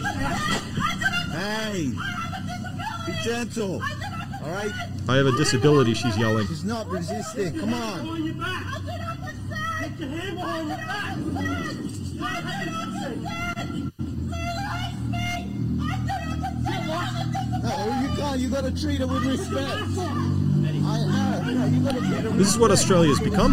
[SPEAKER 5] Hey, be gentle. All right.
[SPEAKER 2] I have a disability, she's yelling.
[SPEAKER 5] She's not resisting. Come on.
[SPEAKER 6] Get your hand behind your back.
[SPEAKER 5] No, you can't. You got to treat her with respect. You got to treat her with
[SPEAKER 2] This is what Australia has become.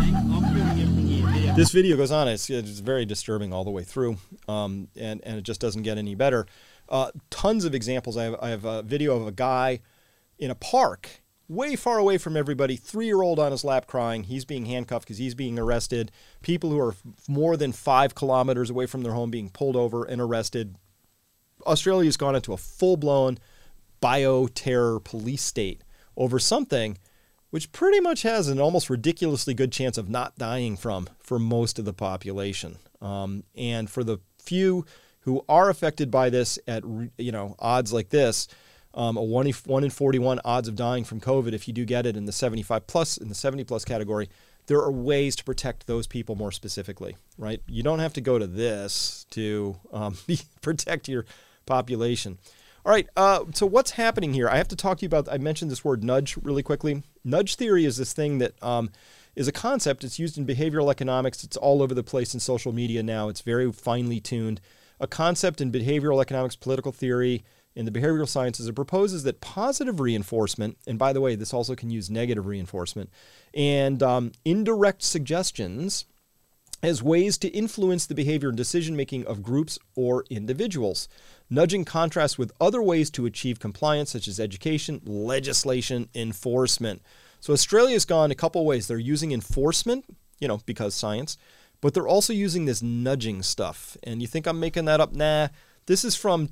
[SPEAKER 2] This video goes on. It's very disturbing all the way through, and it just doesn't get any better. Tons of examples. I have a video of a guy in a park way far away from everybody, 3-year-old on his lap crying. He's being handcuffed because he's being arrested. People who are more than 5 kilometers away from their home being pulled over and arrested. Australia's gone into a full-blown bioterror police state over something which pretty much has an almost ridiculously good chance of not dying from for most of the population. And for the few who are affected by this at odds like this, a 1 in 41 odds of dying from COVID if you do get it in the 75 plus, in the 70 plus category, there are ways to protect those people more specifically, right? You don't have to go to this to protect your population. All right, so what's happening here? I have to talk to you about, I mentioned this word nudge really quickly. Nudge theory is this thing that is a concept. It's used in behavioral economics. It's all over the place in social media now. It's very finely tuned. A concept in behavioral economics, political theory, in the behavioral sciences, it proposes that positive reinforcement, and by the way, this also can use negative reinforcement, and indirect suggestions as ways to influence the behavior and decision-making of groups or individuals. Nudging contrasts with other ways to achieve compliance, such as education, legislation, enforcement. So Australia's gone a couple ways. They're using enforcement, because science, but they're also using this nudging stuff. And you think I'm making that up? Nah. This is from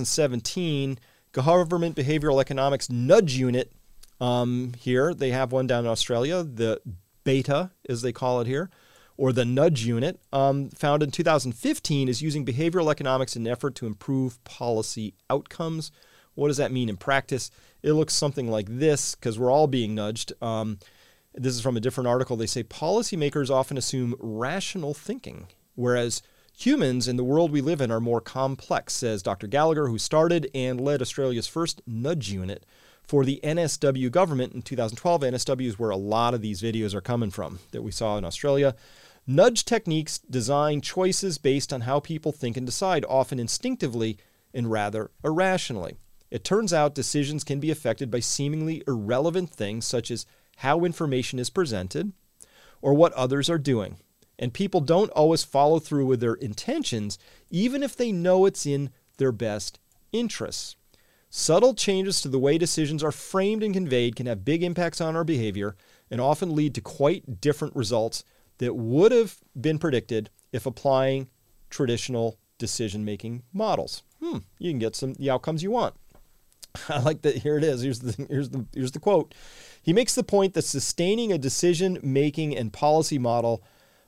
[SPEAKER 2] 2017, Government Behavioral Economics Nudge Unit. Here, they have one down in Australia, the BETA, as they call it here, or the Nudge Unit, founded in 2015, is using behavioral economics in an effort to improve policy outcomes. What does that mean in practice? It looks something like this, because we're all being nudged. This is from a different article. They say policymakers often assume rational thinking, whereas humans in the world we live in are more complex, says Dr. Gallagher, who started and led Australia's first nudge unit for the NSW government in 2012. NSW is where a lot of these videos are coming from that we saw in Australia. Nudge techniques design choices based on how people think and decide, often instinctively and rather irrationally. It turns out decisions can be affected by seemingly irrelevant things such as how information is presented or what others are doing. And people don't always follow through with their intentions, even if they know it's in their best interests. Subtle changes to the way decisions are framed and conveyed can have big impacts on our behavior and often lead to quite different results that would have been predicted if applying traditional decision-making models. You can get the outcomes you want. I like that. Here it is. Here's the quote. He makes the point that sustaining a decision-making and policy model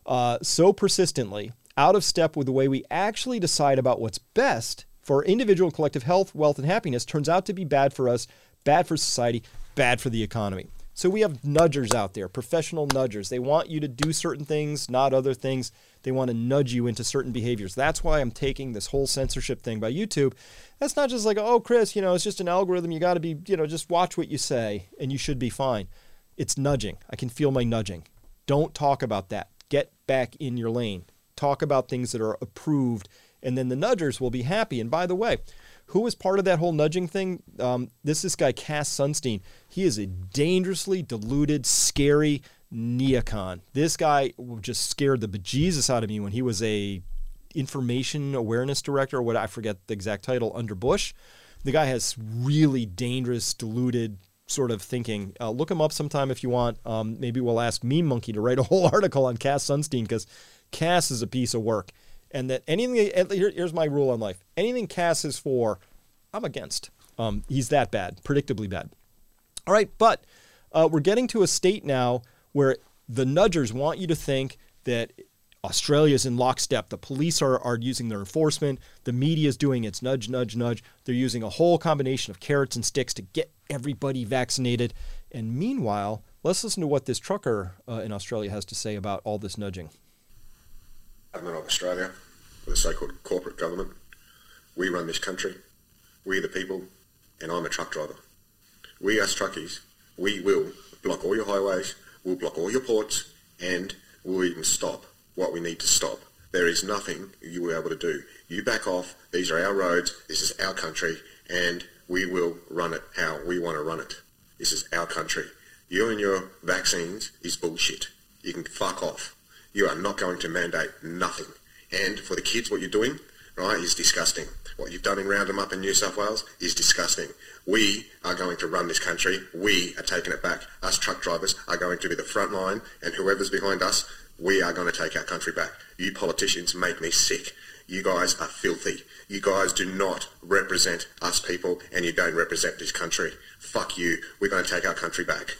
[SPEAKER 2] so persistently, out of step with the way we actually decide about what's best for individual and collective health, wealth, and happiness, turns out to be bad for us, bad for society, bad for the economy. So we have nudgers out there, professional nudgers. They want you to do certain things, not other things. They want to nudge you into certain behaviors. That's why I'm taking this whole censorship thing by YouTube. That's not just like, oh, Chris, it's just an algorithm. You got to be, just watch what you say and you should be fine. It's nudging. I can feel my nudging. Don't talk about that. Get back in your lane. Talk about things that are approved, and then the nudgers will be happy. And by the way, who was part of that whole nudging thing? This guy, Cass Sunstein. He is a dangerously deluded, scary neocon. This guy just scared the bejesus out of me when he was a information awareness director, or what, I forget the exact title, under Bush. The guy has really dangerous, deluded sort of thinking. Look him up sometime if you want. Maybe we'll ask Meme Monkey to write a whole article on Cass Sunstein, because Cass is a piece of work. And that anything, here's my rule on life. Anything Cass is for, I'm against. He's that bad, predictably bad. All right, but we're getting to a state now where the nudgers want you to think that Australia's in lockstep. The police are using their enforcement. The media is doing its nudge, nudge, nudge. They're using a whole combination of carrots and sticks to get everybody vaccinated. And meanwhile, let's listen to what this trucker in Australia has to say about all this nudging.
[SPEAKER 7] Government of Australia, the so-called corporate government. We run this country. We the people, and I'm a truck driver. We as truckies, we will block all your highways, we'll block all your ports, and we'll even stop what we need to stop. There is nothing you will be able to do. You back off, these are our roads, this is our country, and we will run it how we want to run it. This is our country. You and your vaccines is bullshit. You can fuck off. You are not going to mandate nothing. And for the kids, what you're doing, right, is disgusting. What you've done in Round 'em Up in New South Wales is disgusting. We are going to run this country. We are taking it back. Us truck drivers are going to be the front line, and whoever's behind us, we are going to take our country back. You politicians make me sick. You guys are filthy. You guys do not represent us people, and you don't represent this country. Fuck you. We're going to take our country back.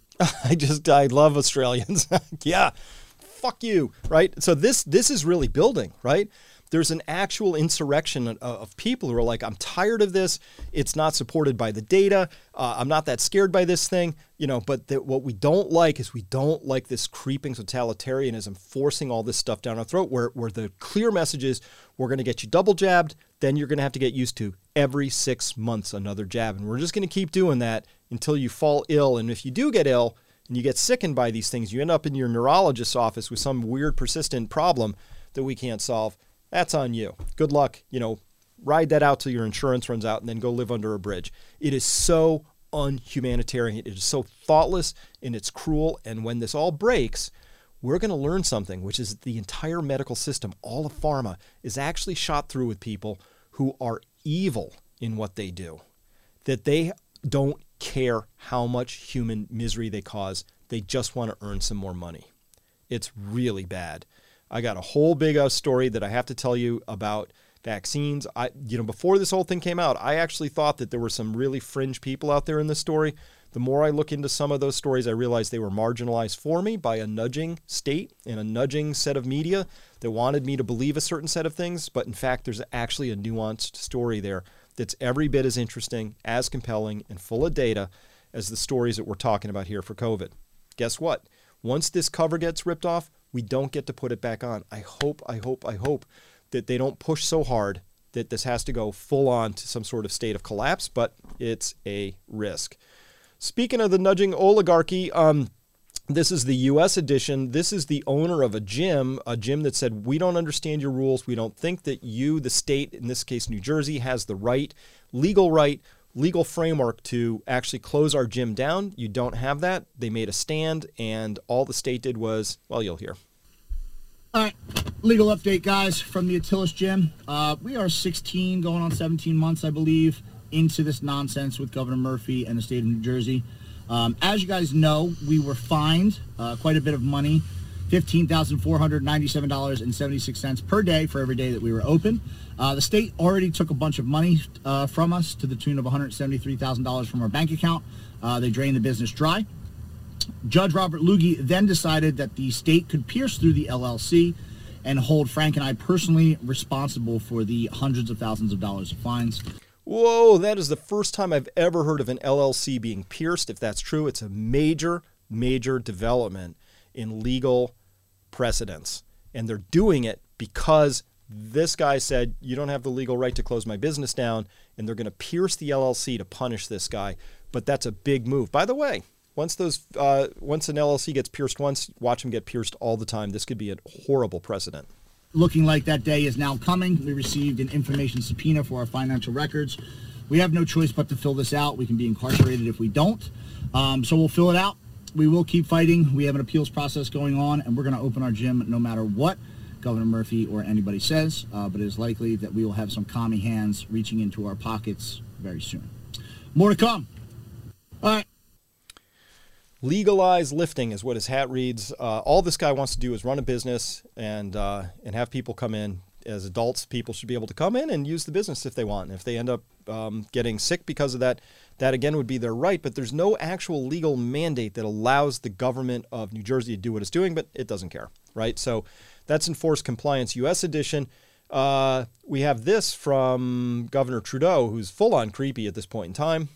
[SPEAKER 2] I love Australians. Yeah. Fuck you, right? So this is really building, right? There's an actual insurrection of people who are like, I'm tired of this. It's not supported by the data. I'm not that scared by this thing, but what we don't like is we don't like this creeping totalitarianism forcing all this stuff down our throat, where the clear message is we're going to get you double jabbed, then you're going to have to get used to every 6 months another jab. And we're just going to keep doing that until you fall ill. And if you do get ill, and you get sickened by these things, you end up in your neurologist's office with some weird persistent problem that we can't solve. That's on you. Good luck. Ride that out till your insurance runs out and then go live under a bridge. It is so unhumanitarian. It is so thoughtless and it's cruel. And when this all breaks, we're going to learn something, which is the entire medical system, all of pharma, is actually shot through with people who are evil in what they do. That they don't care how much human misery they cause. They just want to earn some more money. It's really bad. I got a whole big story that I have to tell you about vaccines. Before this whole thing came out, I actually thought that there were some really fringe people out there in this story. The more I look into some of those stories, I realized they were marginalized for me by a nudging state and a nudging set of media that wanted me to believe a certain set of things. But in fact, there's actually a nuanced story there that's every bit as interesting, as compelling, and full of data as the stories that we're talking about here for COVID. Guess what? Once this cover gets ripped off, we don't get to put it back on. I hope that they don't push so hard that this has to go full on to some sort of state of collapse, but it's a risk. Speaking of the nudging oligarchy, this is the U.S. edition. This is the owner of a gym that said, we don't understand your rules. We don't think that you, the state, in this case New Jersey, has the legal framework to actually close our gym down. You don't have that. They made a stand, and all the state did was, well, you'll hear.
[SPEAKER 8] All right, legal update, guys, from the Attilis Gym. We are 16, going on 17 months, I believe, into this nonsense with Governor Murphy and the state of New Jersey. As you guys know, we were fined quite a bit of money, $15,497.76 per day for every day that we were open. The state already took a bunch of money from us to the tune of $173,000 from our bank account. They drained the business dry. Judge Robert Lugie then decided that the state could pierce through the LLC and hold Frank and I personally responsible for the hundreds of thousands of dollars of fines.
[SPEAKER 2] Whoa, that is the first time I've ever heard of an LLC being pierced. If that's true, it's a major, major development in legal precedents. And they're doing it because this guy said, you don't have the legal right to close my business down, and they're going to pierce the LLC to punish this guy. But that's a big move. By the way, once an LLC gets pierced once, watch them get pierced all the time. This could be a horrible precedent.
[SPEAKER 8] Looking like that day is now coming. We received an information subpoena for our financial records. We have no choice but to fill this out. We can be incarcerated if we don't. So we'll fill it out. We will keep fighting. We have an appeals process going on, and we're going to open our gym no matter what Governor Murphy or anybody says. But it is likely that we will have some commie hands reaching into our pockets very soon. More to come. All right.
[SPEAKER 2] Legalize lifting is what his hat reads. All this guy wants to do is run a business and have people come in. As adults, people should be able to come in and use the business if they want. And if they end up getting sick because of that, that again would be their right. But there's no actual legal mandate that allows the government of New Jersey to do what it's doing, but it doesn't care, right? So that's Enforced Compliance U.S. edition. We have this from Governor Trudeau, who's full-on creepy at this point in time.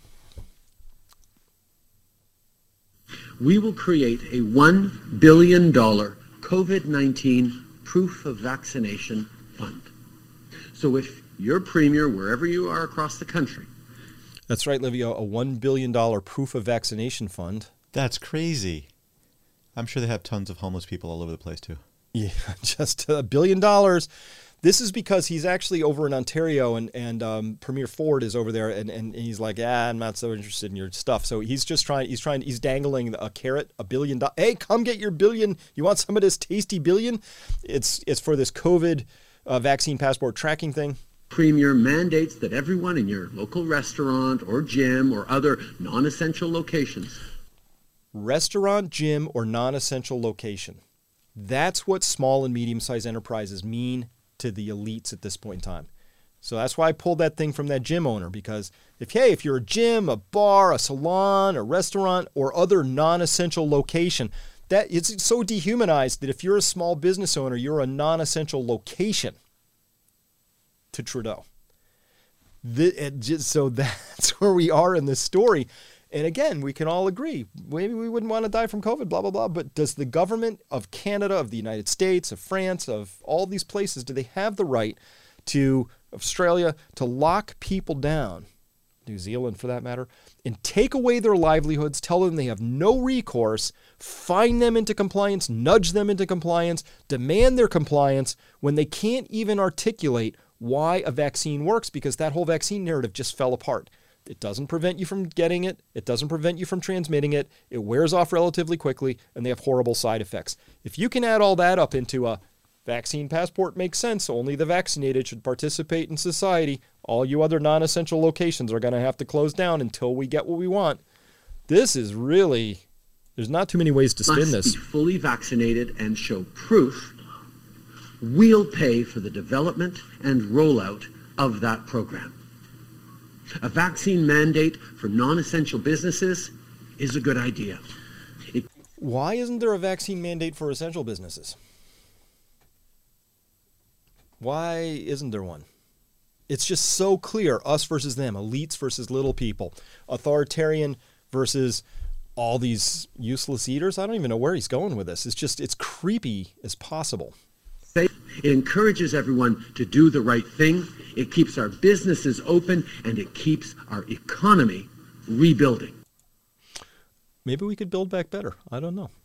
[SPEAKER 9] We will create a $1 billion COVID-19 proof of vaccination fund. So if your premier, wherever you are across the country.
[SPEAKER 2] That's right, Livio, a $1 billion proof of vaccination fund.
[SPEAKER 1] That's crazy. I'm sure they have tons of homeless people all over the place, too.
[SPEAKER 2] Yeah, just $1 billion. This is because he's actually over in Ontario, and Premier Ford is over there, and he's like, I'm not so interested in your stuff. So he's just he's dangling a carrot, $1 billion. Hey, come get your billion. You want some of this tasty billion? It's for this COVID vaccine passport tracking thing.
[SPEAKER 9] Premier mandates that everyone in your local restaurant or gym or other non-essential locations.
[SPEAKER 2] Restaurant, gym, or non-essential location. That's what small and medium-sized enterprises mean to the elites at this point in time. So that's why I pulled that thing from that gym owner, because if you're a gym, a bar, a salon, a restaurant, or other non-essential location, that it's so dehumanized that if you're a small business owner, you're a non-essential location to Trudeau. So that's where we are in this story. And again, we can all agree, maybe we wouldn't want to die from COVID, blah, blah, blah. But does the government of Canada, of the United States, of France, of all these places, do they have the right to, Australia, to lock people down, New Zealand for that matter, and take away their livelihoods, tell them they have no recourse, fine them into compliance, nudge them into compliance, demand their compliance when they can't even articulate why a vaccine works, because that whole vaccine narrative just fell apart. It doesn't prevent you from getting it. It doesn't prevent you from transmitting it. It wears off relatively quickly, and they have horrible side effects. If you can add all that up into a vaccine passport, makes sense. Only the vaccinated should participate in society. All you other non-essential locations are going to have to close down until we get what we want. This is really, there's not too many ways to spin this.
[SPEAKER 9] Must be fully vaccinated and show proof. We'll pay for the development and rollout of that program. A vaccine mandate for non-essential businesses is a good idea.
[SPEAKER 2] Why isn't there a vaccine mandate for essential businesses? Why isn't there one? It's just so clear, us versus them, elites versus little people, authoritarian versus all these useless eaters. I don't even know where he's going with this. It's creepy as possible.
[SPEAKER 9] It encourages everyone to do the right thing. It keeps our businesses open, and it keeps our economy rebuilding.
[SPEAKER 2] Maybe we could build back better. I don't know.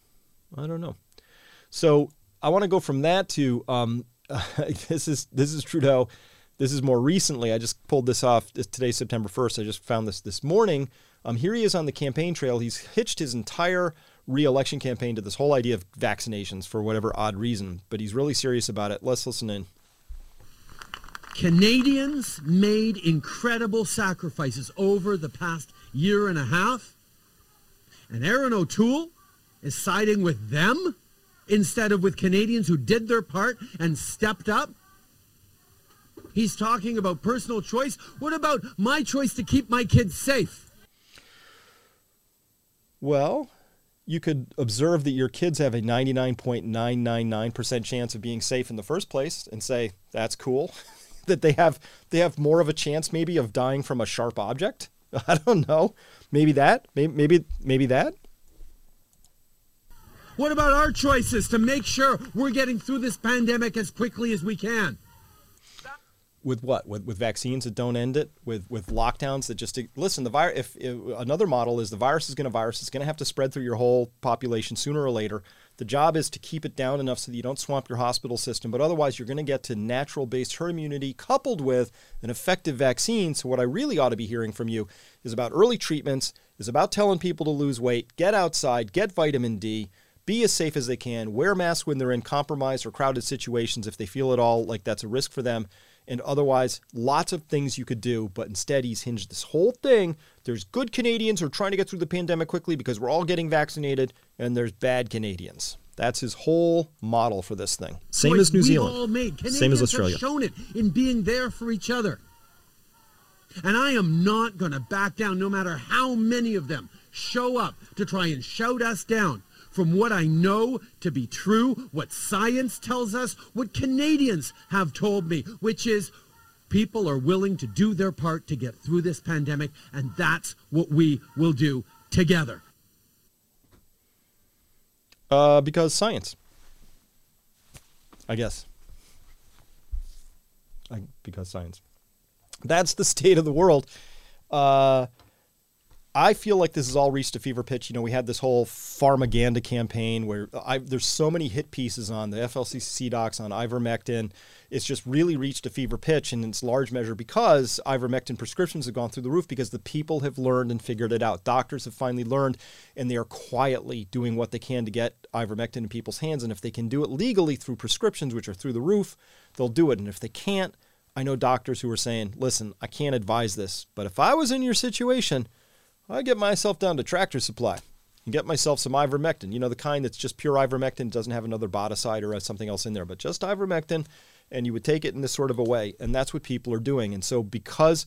[SPEAKER 2] So I want to go from that to this is Trudeau. This is more recently. I just pulled this off. Today's September 1st. I just found this morning. Here he is on the campaign trail. He's hitched his entire re-election campaign to this whole idea of vaccinations for whatever odd reason, but he's really serious about it. Let's listen in.
[SPEAKER 10] Canadians made incredible sacrifices over the past year and a half, and Aaron O'Toole is siding with them instead of with Canadians who did their part and stepped up. He's talking about personal choice. What about my choice to keep my kids safe?
[SPEAKER 2] Well, you could observe that your kids have a 99.999% chance of being safe in the first place and say, that's cool. That they have more of a chance maybe of dying from a sharp object. I don't know. Maybe that. Maybe that.
[SPEAKER 10] What about our choices to make sure we're getting through this pandemic as quickly as we can?
[SPEAKER 2] With what? With vaccines that don't end it? With lockdowns that just listen? The virus. If another model is the virus is going to have to spread through your whole population sooner or later. The job is to keep it down enough so that you don't swamp your hospital system. But otherwise, you're going to get to natural-based herd immunity coupled with an effective vaccine. So what I really ought to be hearing from you is about early treatments. Is about telling people to lose weight, get outside, get vitamin D. Be as safe as they can. Wear masks when they're in compromised or crowded situations if they feel at all like that's a risk for them. And otherwise, lots of things you could do. But instead, he's hinged this whole thing. There's good Canadians who are trying to get through the pandemic quickly because we're all getting vaccinated. And there's bad Canadians. That's his whole model for this thing. Same as New Zealand. Same as Australia.
[SPEAKER 10] Have shown it in being there for each other. And I am not going to back down no matter how many of them show up to try and shout us down from what I know to be true, what science tells us, what Canadians have told me, which is people are willing to do their part to get through this pandemic, and that's what we will do together.
[SPEAKER 2] Because science. I guess. Because science. That's the state of the world. I feel like this has all reached a fever pitch. You know, we had this whole Pharmaganda campaign where there's so many hit pieces on the FLCCC docs on ivermectin. It's just really reached a fever pitch, and it's large measure because ivermectin prescriptions have gone through the roof because the people have learned and figured it out. Doctors have finally learned, and they are quietly doing what they can to get ivermectin in people's hands. And if they can do it legally through prescriptions, which are through the roof, they'll do it. And if they can't, I know doctors who are saying, listen, I can't advise this, but if I was in your situation, I'd get myself down to Tractor Supply and get myself some ivermectin. You know, the kind that's just pure ivermectin, doesn't have another bodicide or something else in there, but just ivermectin, and you would take it in this sort of a way. And that's what people are doing. And so because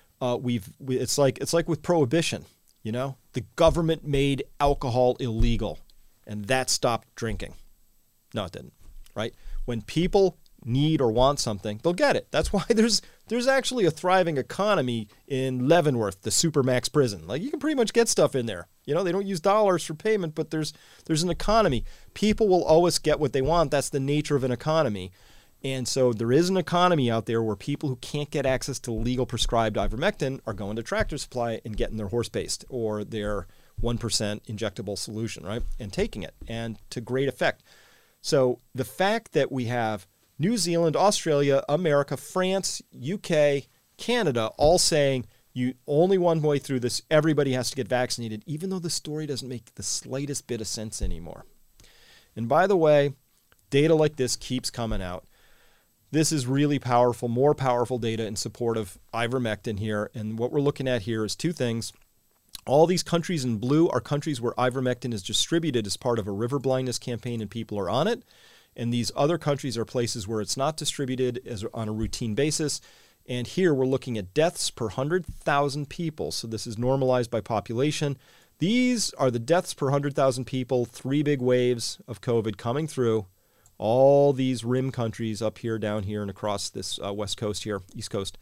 [SPEAKER 2] it's like with prohibition, you know, the government made alcohol illegal and that stopped drinking. No, it didn't, right? When people need or want something, they'll get it. That's why there's actually a thriving economy in Leavenworth, the Supermax prison. Like, you can pretty much get stuff in there. You know, they don't use dollars for payment, but there's an economy. People will always get what they want. That's the nature of an economy. And so there is an economy out there where people who can't get access to legal prescribed ivermectin are going to Tractor Supply and getting their horse-based or their 1% injectable solution, right? And taking it, and to great effect. So the fact that we have New Zealand, Australia, America, France, UK, Canada, all saying you only one way through this, everybody has to get vaccinated, even though the story doesn't make the slightest bit of sense anymore. And by the way, data like this keeps coming out. This is really powerful, more powerful data in support of ivermectin here. And what we're looking at here is two things. All these countries in blue are countries where ivermectin is distributed as part of a river blindness campaign and people are on it. And these other countries are places where it's not distributed on a routine basis. And here we're looking at deaths per 100,000 people. So this is normalized by population. These are the deaths per 100,000 people, 3 big waves of COVID coming through all these rim countries up here, down here, and across this west coast here, east coast.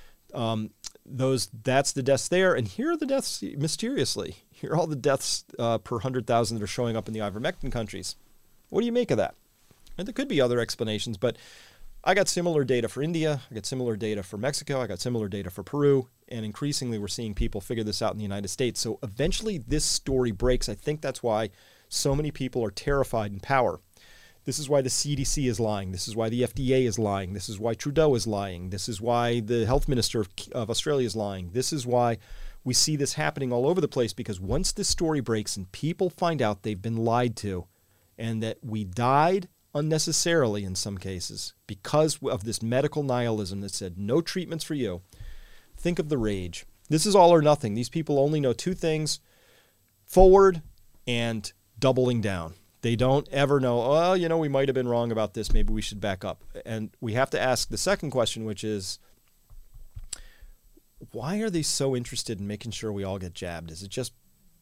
[SPEAKER 2] That's the deaths there. And here are the deaths mysteriously. Here are all the deaths per 100,000 that are showing up in the ivermectin countries. What do you make of that? And there could be other explanations, but I got similar data for India. I got similar data for Mexico. I got similar data for Peru. And increasingly, we're seeing people figure this out in the United States. So eventually, this story breaks. I think that's why so many people are terrified in power. This is why the CDC is lying. This is why the FDA is lying. This is why Trudeau is lying. This is why the health minister of Australia is lying. This is why we see this happening all over the place, because once this story breaks and people find out they've been lied to and that we died unnecessarily in some cases because of this medical nihilism that said no treatments for you, think of the rage. This is all or nothing. These people only know 2 things: forward and doubling down. They don't ever know, well, you know, we might have been wrong about this. Maybe we should back up. And we have to ask the second question, which is, why are they so interested in making sure we all get jabbed? Is it just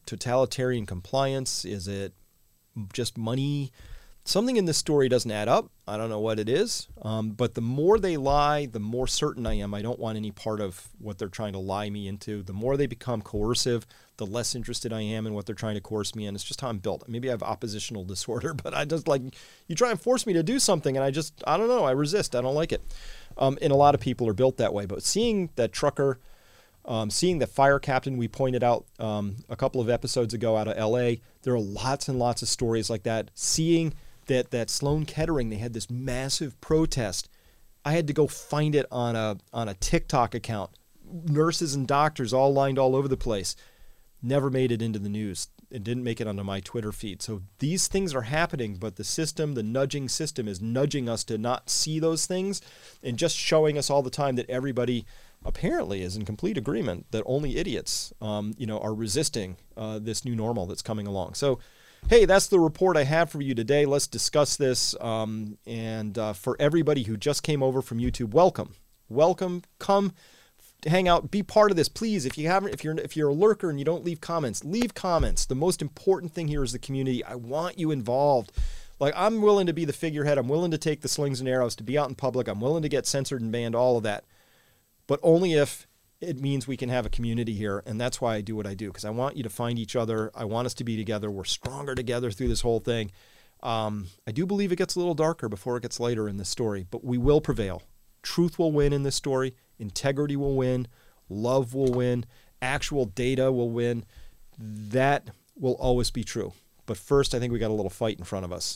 [SPEAKER 2] totalitarian compliance? Is it just money? Something in this story doesn't add up. I don't know what it is. But the more they lie, the more certain I am. I don't want any part of what they're trying to lie me into. The more they become coercive, the less interested I am in what they're trying to coerce me in. It's just how I'm built. Maybe I have oppositional disorder, but I just like, you try and force me to do something and I don't know. I resist. I don't like it. And a lot of people are built that way. But seeing that trucker, seeing the fire captain we pointed out a couple of episodes ago out of LA, there are lots and lots of stories like that. Seeing that Sloan Kettering, they had this massive protest. I had to go find it on a TikTok account. Nurses and doctors all lined all over the place. Never made it into the news. It didn't make it onto my Twitter feed. So these things are happening, but the system, the nudging system, is nudging us to not see those things and just showing us all the time that everybody apparently is in complete agreement that only idiots, are resisting this new normal that's coming along. So, hey, that's the report I have for you today. Let's discuss this. And for everybody who just came over from YouTube, welcome. Come hang out, be part of this, please. If you're a lurker and you don't leave comments, leave comments. The most important thing here is the community. I want you involved. Like, I'm willing to be the figurehead. I'm willing to take the slings and arrows, to be out in public. I'm willing to get censored and banned, all of that. But only if it means we can have a community here. And that's why I do what I do, because I want you to find each other. I want us to be together. We're stronger together through this whole thing. I do believe it gets a little darker before it gets lighter in this story, but we will prevail. Truth will win in this story. Integrity will win. Love will win. Actual data will win. That will always be true. But first, I think we got a little fight in front of us,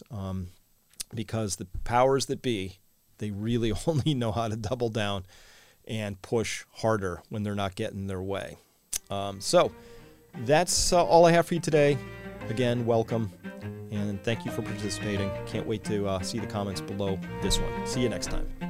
[SPEAKER 2] because the powers that be, they really only know how to double down and push harder when they're not getting their way. So that's all I have for you today. Again, welcome, and thank you for participating. Can't wait to see the comments below this one. See you next time.